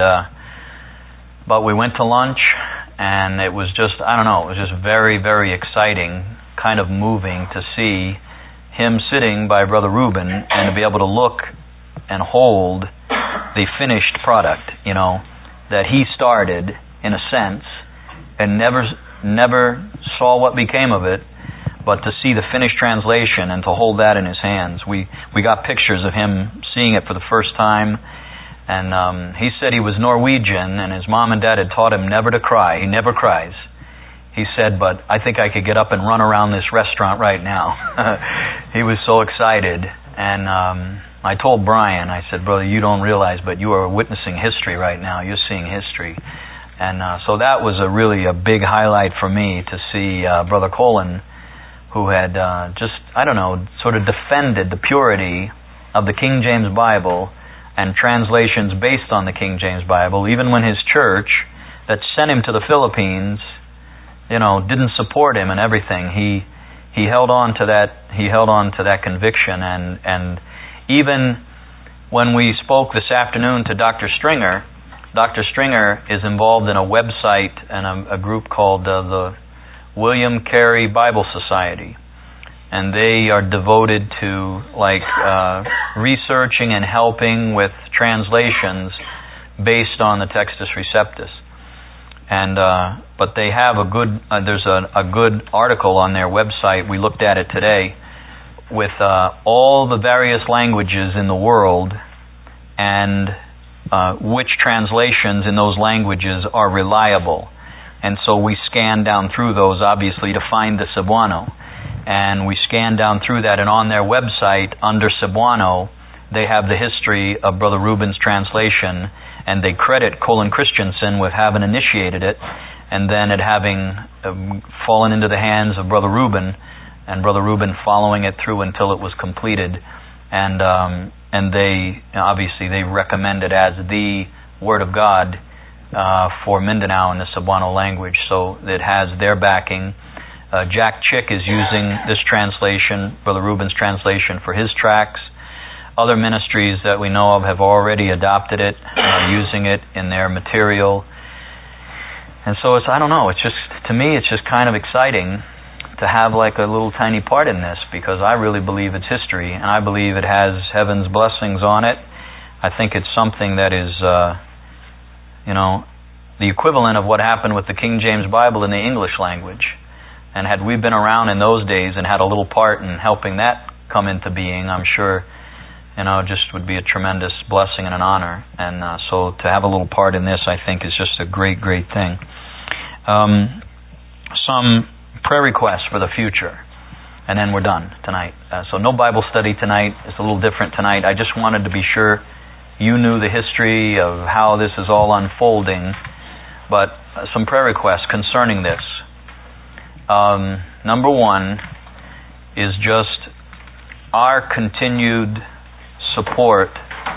but we went to lunch, and it was just, I don't know, it was just very, very exciting, kind of moving to see him sitting by Brother Reuben and to be able to look and hold the finished product, that he started, in a sense, and never saw what became of it, but to see the finished translation and to hold that in his hands. We got pictures of him seeing it for the first time, and he said he was Norwegian, and his mom and dad had taught him never to cry. He never cries. He said, but I think I could get up and run around this restaurant right now. He was so excited. And I told Brian, I said, brother, you don't realize, but you are witnessing history right now. You're seeing history. And so that was a big highlight for me to see Brother Colin, who had sort of defended the purity of the King James Bible and translations based on the King James Bible, even when his church that sent him to the Philippines, didn't support him and everything. He held on to that. He held on to that conviction, and even when we spoke this afternoon to Dr. Stringer is involved in a website and a group called the William Carey Bible Society. And they are devoted to researching and helping with translations based on the Textus Receptus. And but they have there's a good article on their website. We looked at it today with all the various languages in the world and which translations in those languages are reliable. And so we scanned down through those, obviously, to find the Cebuano. And we scanned down through that, and on their website, under Cebuano, they have the history of Brother Reuben's translation, and they credit Colin Christensen with having initiated it, and then it having fallen into the hands of Brother Reuben, and Brother Reuben following it through until it was completed. And they, obviously, they recommend it as the Word of God for Mindanao in the Cebuano language, so it has their backing. Jack Chick is using this translation, Brother Reuben's translation, for his tracts. Other ministries that we know of have already adopted it, using it in their material. And so it's just, to me, it's just kind of exciting to have a little tiny part in this, because I really believe it's history, and I believe it has heaven's blessings on it. I think it's something that is, the equivalent of what happened with the King James Bible in the English language. And had we been around in those days and had a little part in helping that come into being, I'm sure, just would be a tremendous blessing and an honor. And so to have a little part in this, I think, is just a great, great thing. Some prayer requests for the future, and then we're done tonight. So no Bible study tonight. It's a little different tonight. I just wanted to be sure you knew the history of how this is all unfolding, but some prayer requests concerning this. Number one is just our continued support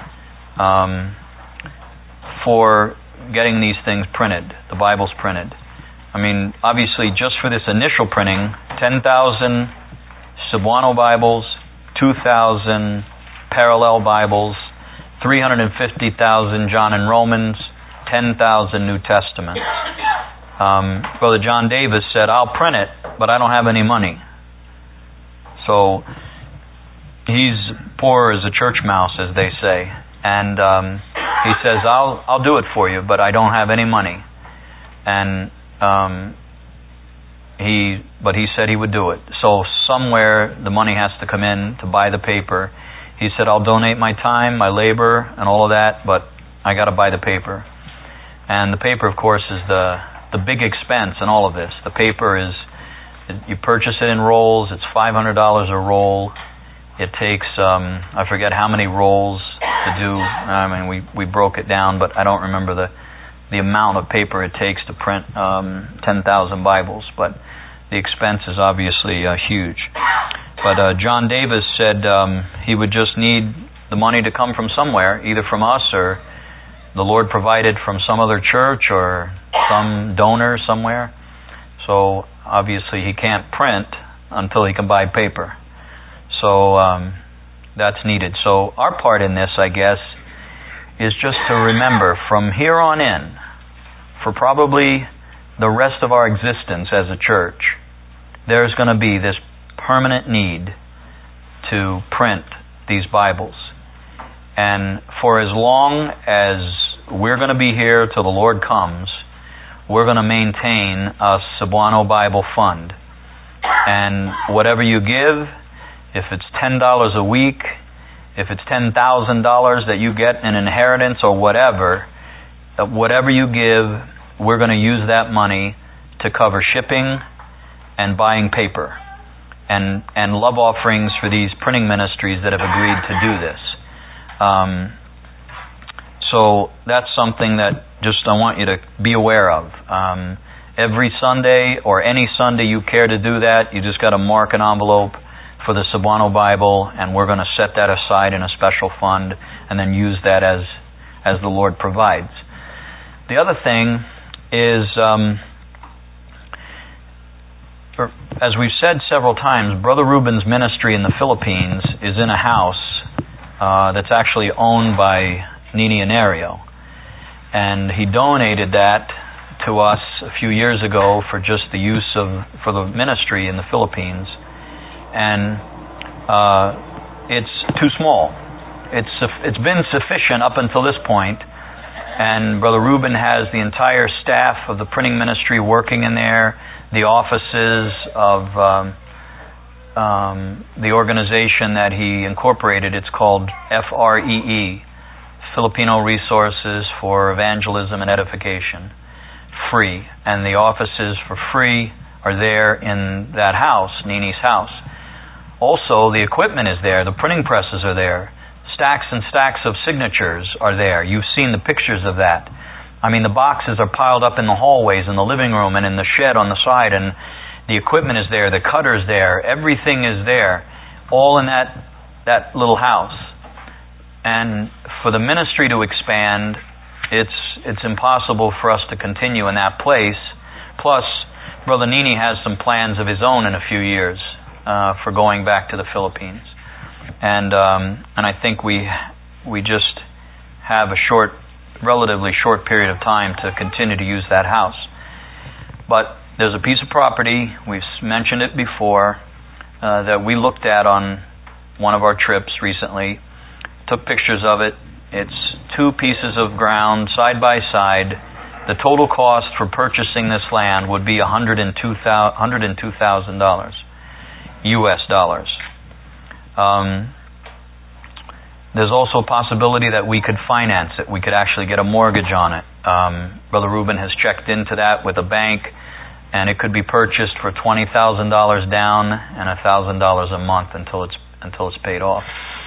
for getting these things printed, the Bibles printed. I mean, obviously, just for this initial printing, 10,000 Cebuano Bibles, 2,000 parallel Bibles, 350,000 John and Romans, 10,000 New Testaments. Brother John Davis said, I'll print it, but I don't have any money. So he's poor as a church mouse, as they say. And he says, I'll do it for you, but I don't have any money. And he said he would do it. So somewhere the money has to come in to buy the paper. He said, I'll donate my time, my labor, and all of that, but I got to buy the paper. And the paper, of course, is the big expense in all of this. The paper is, you purchase it in rolls. It's $500 a roll. It takes, I forget how many rolls to do. I mean, we broke it down, but I don't remember the amount of paper it takes to print 10,000 Bibles. But the expense is obviously huge. But John Davis said he would just need the money to come from somewhere, either from us or the Lord provided from some other church or some donor somewhere. So obviously he can't print until he can buy paper. So that's needed. So our part in this, I guess, is just to remember from here on in, for probably the rest of our existence as a church, there's going to be this permanent need to print these Bibles. And for as long as we're going to be here till the Lord comes, we're going to maintain a Cebuano Bible Fund. And whatever you give, if it's $10 a week, if it's $10,000 that you get in inheritance or whatever you give, we're going to use that money to cover shipping and buying paper and love offerings for these printing ministries that have agreed to do this. So that's something that just I want you to be aware of. Every Sunday or any Sunday you care to do that, you just got to mark an envelope for the Cebuano Bible, and we're going to set that aside in a special fund and then use that as the Lord provides. The other thing is, as we've said several times, Brother Ruben's ministry in the Philippines is in a house that's actually owned by Nini Inario. And he donated that to us a few years ago for just the use for the ministry in the Philippines. And it's too small. It's been sufficient up until this point. And Brother Ruben has the entire staff of the printing ministry working in there, the offices of the organization that he incorporated. It's called FREE, Filipino Resources for Evangelism and Edification, free. And the offices for free are there in that house, Nini's house. Also, the equipment is there. The printing presses are there. Stacks and stacks of signatures are there. You've seen the pictures of that. I mean, the boxes are piled up in the hallways, in the living room, and in the shed on the side, and the equipment is there, the cutter's there, everything is there, all in that little house. And for the ministry to expand, it's impossible for us to continue in that place. Plus, Brother Nini has some plans of his own in a few years for going back to the Philippines. And I think we just have a relatively short period of time to continue to use that house. But there's a piece of property, we've mentioned it before, that we looked at on one of our trips recently, took pictures of it. It's 2 pieces of ground side by side. The total cost for purchasing this land would be $102,000 US dollars. There's also a possibility that we could finance it. We could actually get a mortgage on it. Brother Ruben has checked into that with a bank, and it could be purchased for $20,000 down and $1,000 a month until it's paid off.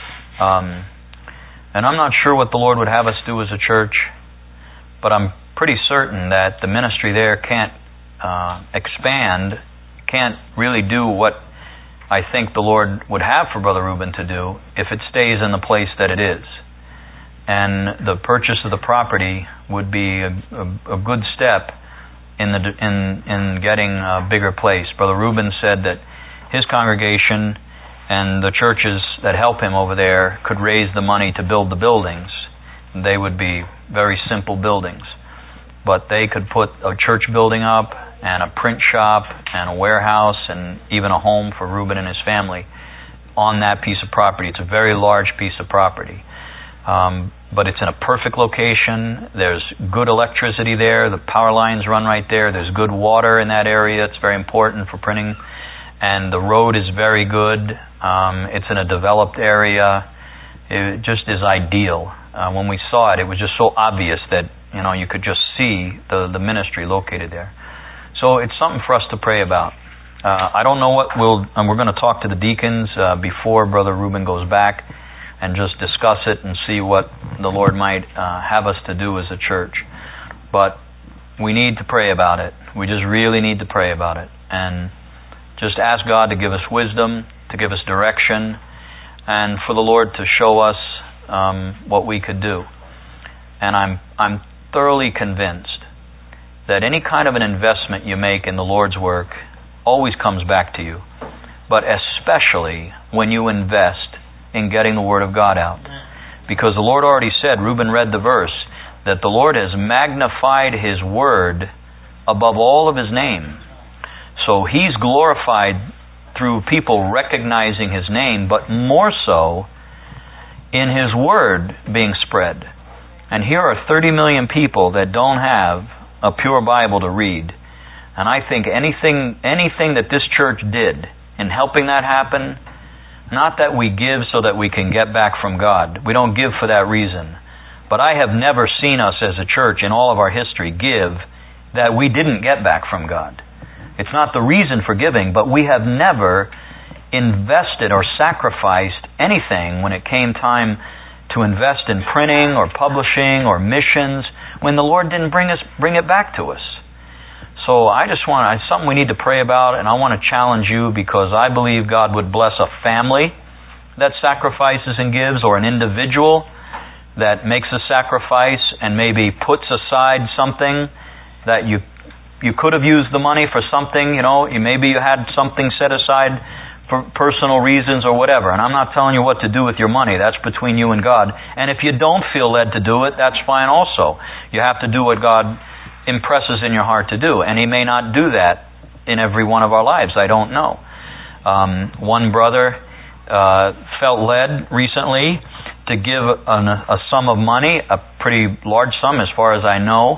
And I'm not sure what the Lord would have us do as a church, but I'm pretty certain that the ministry there can't expand, can't really do what I think the Lord would have for Brother Ruben to do if it stays in the place that it is. And the purchase of the property would be a good step in getting a bigger place. Brother Ruben said that his congregation and the churches that help him over there could raise the money to build the buildings. They would be very simple buildings. but they could put a church building up and a print shop and a warehouse and even a home for Reuben and his family on that piece of property. It's a very large piece of property. But it's in a perfect location. There's good electricity there. The power lines run right there. There's good water in that area. It's very important for printing. And the road is very good. It's in a developed area. It just is ideal. When we saw it, it was just so obvious that you could just see the ministry located there. So it's something for us to pray about. I don't know what we're going to talk to the deacons before Brother Reuben goes back and just discuss it and see what the Lord might have us to do as a church. But we need to pray about it. We just really need to pray about it. And just ask God to give us wisdom, to give us direction, and for the Lord to show us what we could do. And I'm thoroughly convinced that any kind of an investment you make in the Lord's work always comes back to you, but especially when you invest in getting the Word of God out. Because the Lord already said, Reuben read the verse, that the Lord has magnified His Word above all of His name. So He's glorified through people recognizing His name, but more so in His Word being spread. And here are 30 million people that don't have a pure Bible to read. And I think anything that this church did in helping that happen, not that we give so that we can get back from God. We don't give for that reason. But I have never seen us as a church in all of our history give that we didn't get back from God. It's not the reason for giving, but we have never invested or sacrificed anything when it came time to invest in printing or publishing or missions when the Lord didn't bring it back to us. So it's something we need to pray about, and I want to challenge you because I believe God would bless a family that sacrifices and gives, or an individual that makes a sacrifice and maybe puts aside something that you could have used the money for something, maybe you had something set aside for personal reasons or whatever. And I'm not telling you what to do with your money. That's between you and God. And if you don't feel led to do it, that's fine also. You have to do what God impresses in your heart to do. And He may not do that in every one of our lives. I don't know. One brother felt led recently to give a sum of money, a pretty large sum as far as I know,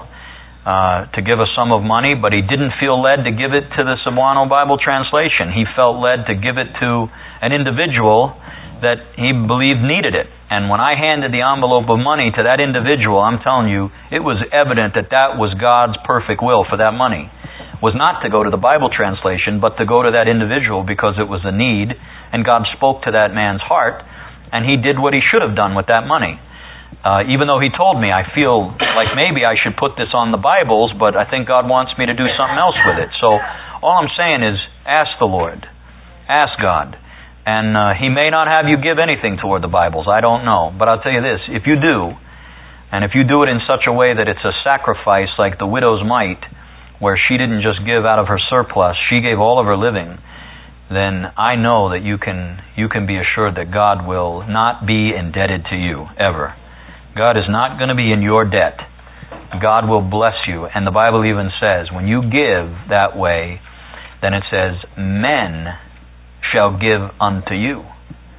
to give a sum of money, but he didn't feel led to give it to the Cebuano Bible translation. He felt led to give it to an individual that he believed needed it. And when I handed the envelope of money to that individual, I'm telling you, it was evident that that was God's perfect will for that money. It was not to go to the Bible translation, but to go to that individual because it was a need, and God spoke to that man's heart, and he did what he should have done with that money. Even though he told me, I feel like maybe I should put this on the Bibles, but I think God wants me to do something else with it. So all I'm saying is, ask the Lord. Ask God. And He may not have you give anything toward the Bibles. I don't know. But I'll tell you this, if you do, and if you do it in such a way that it's a sacrifice like the widow's mite, where she didn't just give out of her surplus, she gave all of her living, then I know that you can be assured that God will not be indebted to you, ever. God is not going to be in your debt. God will bless you. And the Bible even says, when you give that way, then it says, men shall give unto you.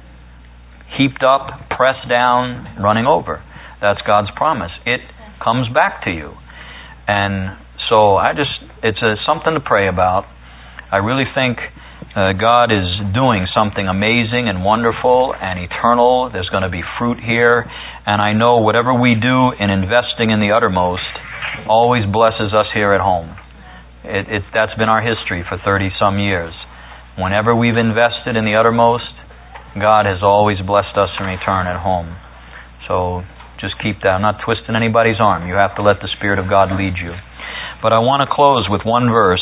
Heaped up, pressed down, running over. That's God's promise. It comes back to you. And so it's something to pray about. I really think God is doing something amazing and wonderful and eternal. There's going to be fruit here. And I know whatever we do in investing in the uttermost always blesses us here at home. That's been our history for 30-some years. Whenever we've invested in the uttermost, God has always blessed us in return at home. So just keep that. I'm not twisting anybody's arm. You have to let the Spirit of God lead you. But I want to close with one verse.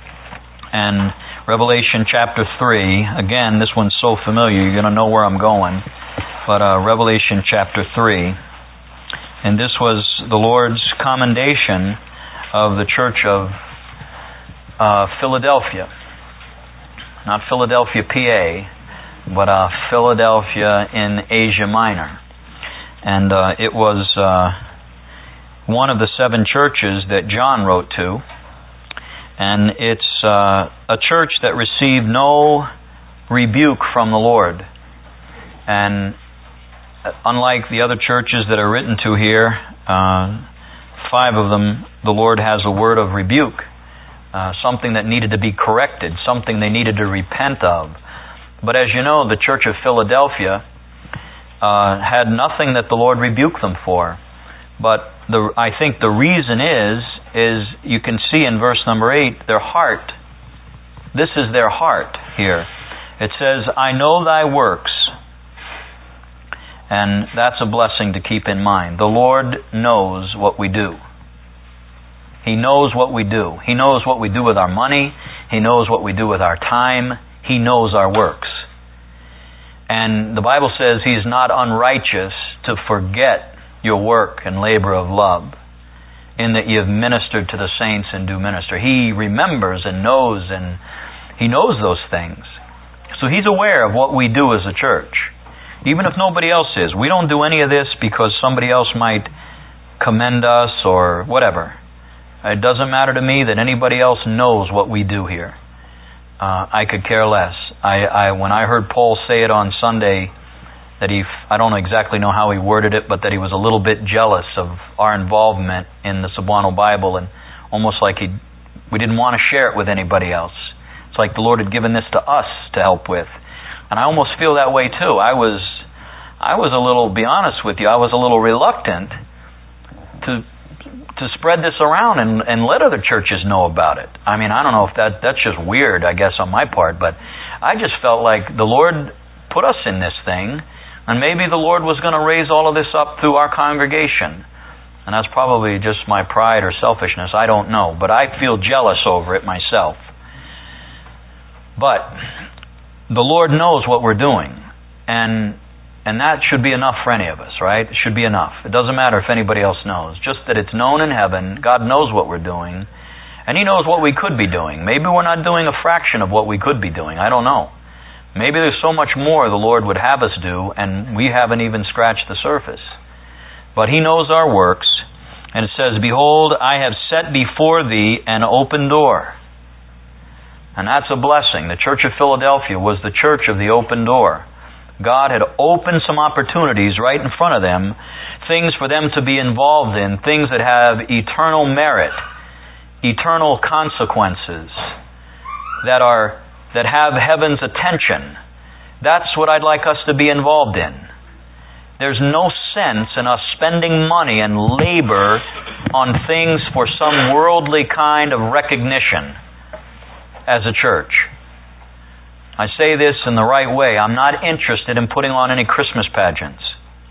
And Revelation chapter 3. Again, this one's so familiar, you're going to know where I'm going. But Revelation chapter 3. And this was the Lord's commendation of the church of Philadelphia. Not Philadelphia, PA, but Philadelphia in Asia Minor. And it was one of the 7 churches that John wrote to. And it's a church that received no rebuke from the Lord. And unlike the other churches that are written to here, 5 of them, the Lord has a word of rebuke. Something that needed to be corrected, something they needed to repent of. But as you know, the Church of Philadelphia had nothing that the Lord rebuked them for. But I think the reason is you can see in verse number 8, their heart. This is their heart here. It says, I know thy works. And that's a blessing to keep in mind. The Lord knows what we do. He knows what we do. He knows what we do with our money. He knows what we do with our time. He knows our works. And the Bible says He's not unrighteous to forget your work and labor of love, in that you have ministered to the saints and do minister. He remembers and knows, and He knows those things. So He's aware of what we do as a church. Even if nobody else is. We don't do any of this because somebody else might commend us or whatever. It doesn't matter to me that anybody else knows what we do here. I could care less. When I heard Paul say it on Sunday, that I don't exactly know how he worded it, but that he was a little bit jealous of our involvement in the Cebuano Bible, and almost like we didn't want to share it with anybody else. It's like the Lord had given this to us to help with. And I almost feel that way too. I was a little, be honest with you, I was a little reluctant to spread this around and let other churches know about it. I mean, I don't know if that's just weird, I guess, on my part, but I just felt like the Lord put us in this thing, and maybe the Lord was going to raise all of this up through our congregation. And that's probably just my pride or selfishness, I don't know. But I feel jealous over it myself. But the Lord knows what we're doing. And that should be enough for any of us, right? It should be enough. It doesn't matter if anybody else knows. Just that it's known in heaven. God knows what we're doing. And He knows what we could be doing. Maybe we're not doing a fraction of what we could be doing. I don't know. Maybe there's so much more the Lord would have us do, and we haven't even scratched the surface. But He knows our works. And it says, Behold, I have set before thee an open door. And that's a blessing. The Church of Philadelphia was the church of the open door. God had opened some opportunities right in front of them, things for them to be involved in, things that have eternal merit, eternal consequences, that have heaven's attention. That's what I'd like us to be involved in. There's no sense in us spending money and labor on things for some worldly kind of recognition as a church. I say this in the right way. I'm not interested in putting on any Christmas pageants.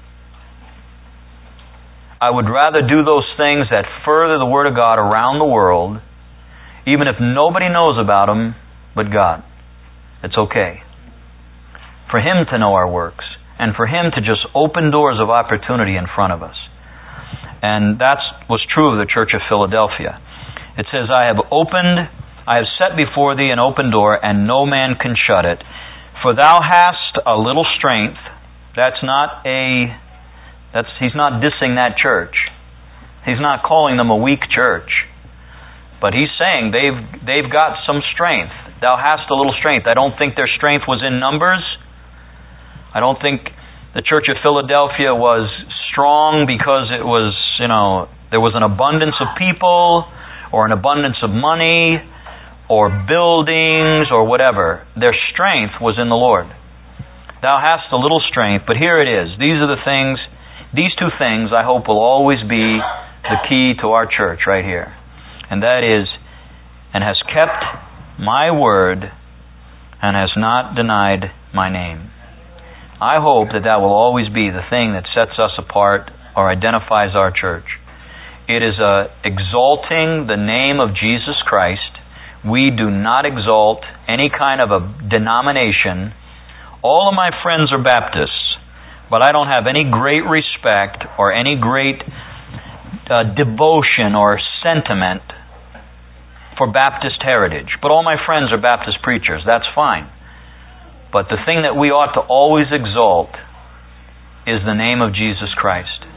I would rather do those things that further the Word of God around the world, even if nobody knows about them but God. It's okay. For Him to know our works, and for Him to just open doors of opportunity in front of us. And that was true of the Church of Philadelphia. It says, I have set before thee an open door, and no man can shut it. For thou hast a little strength. He's not dissing that church. He's not calling them a weak church. But he's saying they've got some strength. Thou hast a little strength. I don't think their strength was in numbers. I don't think the Church of Philadelphia was strong because it was, there was an abundance of people or an abundance of money or buildings or whatever. Their strength was in the Lord. Thou hast a little strength, but here it is. These two things I hope will always be the key to our church right here. And that is, and has kept my word and has not denied my name. I hope that will always be the thing that sets us apart or identifies our church. It is exalting the name of Jesus Christ. We do not exalt any kind of a denomination. All of my friends are Baptists, but I don't have any great respect or any great devotion or sentiment for Baptist heritage. But all my friends are Baptist preachers. That's fine. But the thing that we ought to always exalt is the name of Jesus Christ.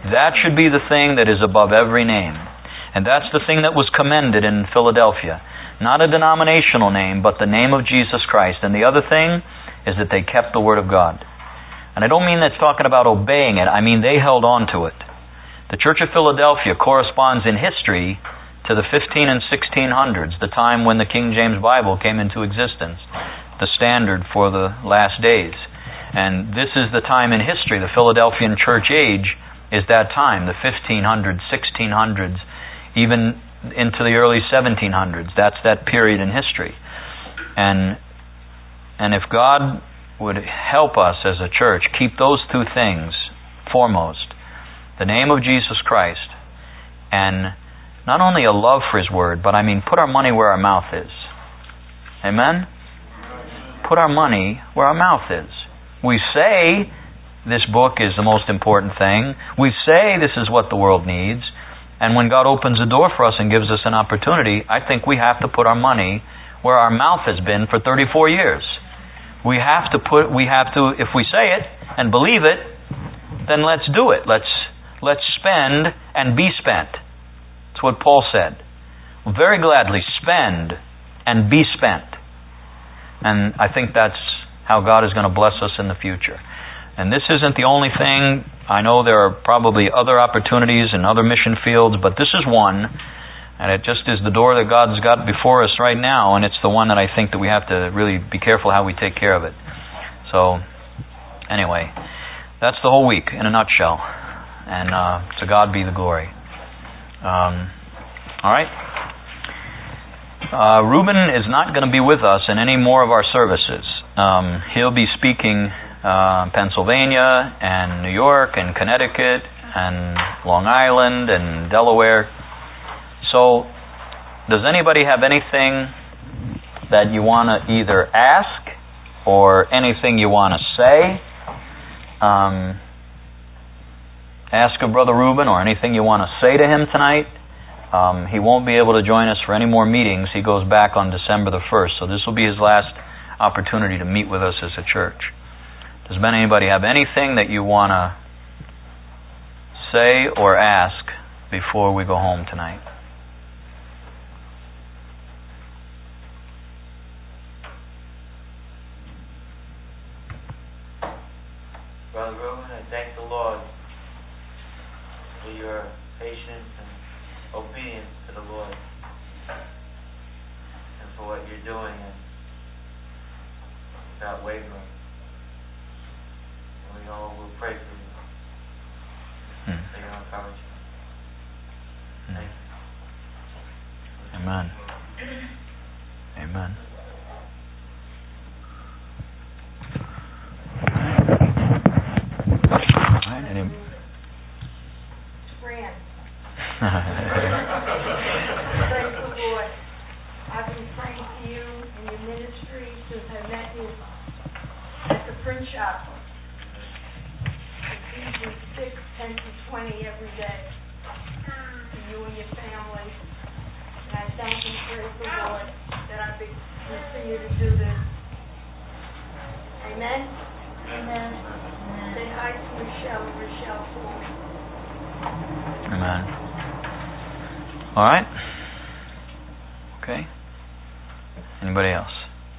That should be the thing that is above every name. And that's the thing that was commended in Philadelphia. Not a denominational name, but the name of Jesus Christ. And the other thing is that they kept the Word of God. And I don't mean that's talking about obeying it. I mean they held on to it. The Church of Philadelphia corresponds in history to the 15 and 1600s, the time when the King James Bible came into existence, the standard for the last days. And this is the time in history, the Philadelphian church age is that time, the 1500s, 1600s, even into the early 1700s. That's that period in history. And if God would help us as a church keep those two things foremost, the name of Jesus Christ, and not only a love for His Word, but I mean put our money where our mouth is. Amen? Put our money where our mouth is. We say this book is the most important thing. We say this is what the world needs. And when God opens the door for us and gives us an opportunity, I think we have to put our money where our mouth has been for 34 years. If we say it and believe it, then let's do it. Let's spend and be spent. That's what Paul said. Very gladly spend and be spent. And I think that's how God is going to bless us in the future. And this isn't the only thing. I know there are probably other opportunities in other mission fields, but this is one, and it just is the door that God's got before us right now, and it's the one that I think that we have to really be careful how we take care of it. So, anyway, that's the whole week in a nutshell. And to God be the glory. All right. Reuben is not going to be with us in any more of our services. He'll be speaking Pennsylvania and New York and Connecticut and Long Island and Delaware. So, does anybody have anything that you want to either ask or anything you want to say? Ask of Brother Reuben or anything you want to say to him tonight. He won't be able to join us for any more meetings. He goes back on December the 1st. So this will be his last opportunity to meet with us as a church. Does anybody have anything that you want to say or ask before we go home tonight? Brother Reuben, I thank the Lord for your patience and obedience to the Lord and for what you're doing and without wavering. And we all will pray for you. For your encouragement. Thank you. Amen. Amen. Fran. Praise the Lord. I've been praying for you in your ministry since I met you at the print shop. Ephesians 6, 10 to 20 every day for you and your family. And I thank and praise the Lord that I continue to do this. Amen? Amen. Say hi to Rochelle for me. Amen. All right. Okay. Anybody else?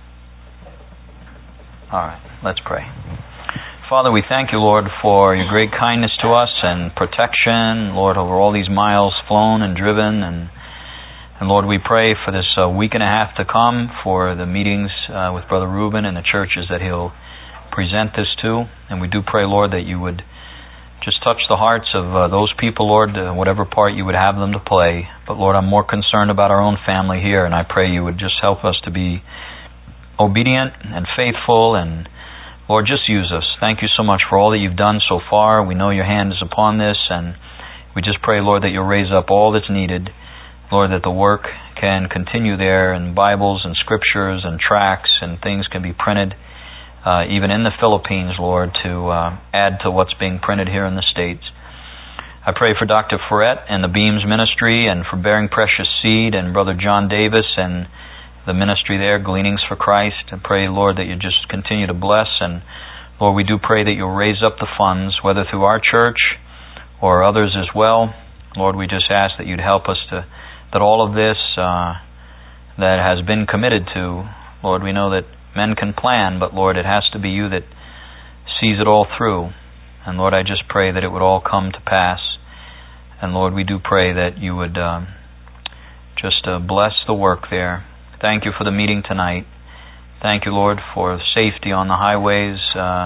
All right. Let's pray. Father, we thank you, Lord, for your great kindness to us and protection, Lord, over all these miles flown and driven. And Lord, we pray for this week and a half to come for the meetings with Brother Reuben and the churches that he'll present this to. And we do pray, Lord, that you would just touch the hearts of those people, Lord, whatever part you would have them to play. But Lord, I'm more concerned about our own family here, and I pray you would just help us to be obedient and faithful, and Lord, just use us. Thank you so much for all that you've done so far. We know your hand is upon this, and we just pray, Lord, that you'll raise up all that's needed. Lord, that the work can continue there, and Bibles and scriptures and tracts and things can be printed even in the Philippines, Lord, to add to what's being printed here in the States. I pray for Dr. Ferret and the Beams Ministry, and for Bearing Precious Seed, and Brother John Davis and the ministry there, Gleanings for Christ. I pray, Lord, that you just continue to bless, and Lord, we do pray that you'll raise up the funds, whether through our church or others as well. Lord, we just ask that you'd help us that all of this that has been committed to, Lord, we know that men can plan, but Lord, it has to be you that sees it all through. And Lord, I just pray that it would all come to pass. And Lord, we do pray that you would just bless the work there. Thank you for the meeting tonight. Thank you, Lord, for safety on the highways.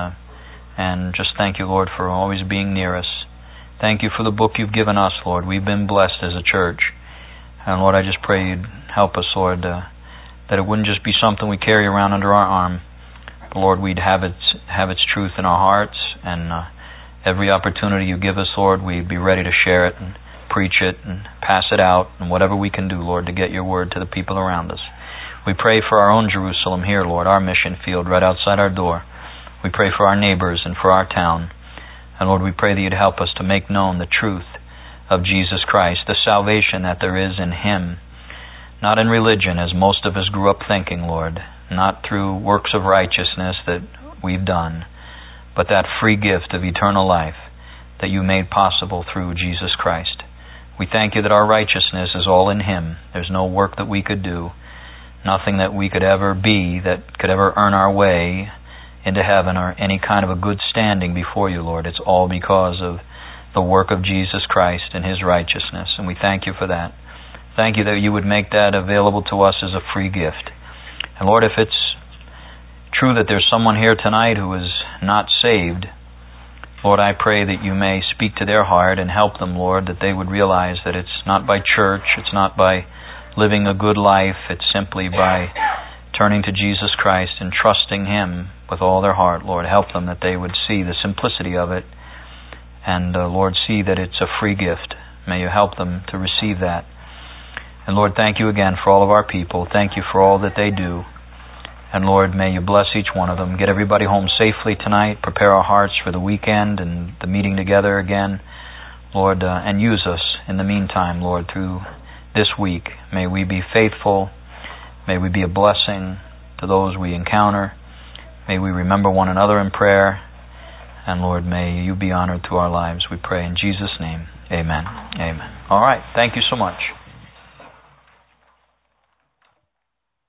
And just thank you, Lord, for always being near us. Thank you for the book you've given us, Lord. We've been blessed as a church. And Lord, I just pray you'd help us, Lord, that it wouldn't just be something we carry around under our arm. But Lord, we'd have its truth in our hearts, and every opportunity you give us, Lord, we'd be ready to share it and preach it and pass it out, and whatever we can do, Lord, to get your word to the people around us. We pray for our own Jerusalem here, Lord, our mission field right outside our door. We pray for our neighbors and for our town. And Lord, we pray that you'd help us to make known the truth of Jesus Christ, the salvation that there is in Him. Not in religion, as most of us grew up thinking, Lord, not through works of righteousness that we've done, but that free gift of eternal life that you made possible through Jesus Christ. We thank you that our righteousness is all in Him. There's no work that we could do, nothing that we could ever be that could ever earn our way into heaven or any kind of a good standing before you, Lord. It's all because of the work of Jesus Christ and His righteousness, and we thank you for that. Thank you that you would make that available to us as a free gift. And Lord, if it's true that there's someone here tonight who is not saved, Lord, I pray that you may speak to their heart and help them, Lord, that they would realize that it's not by church, it's not by living a good life, it's simply by turning to Jesus Christ and trusting Him with all their heart. Lord, help them that they would see the simplicity of it and, Lord, see that it's a free gift. May you help them to receive that. And Lord, thank you again for all of our people. Thank you for all that they do. And Lord, may you bless each one of them. Get everybody home safely tonight. Prepare our hearts for the weekend and the meeting together again. Lord, and use us in the meantime, Lord, through this week. May we be faithful. May we be a blessing to those we encounter. May we remember one another in prayer. And Lord, may you be honored through our lives, we pray in Jesus' name. Amen. Amen. All right. Thank you so much.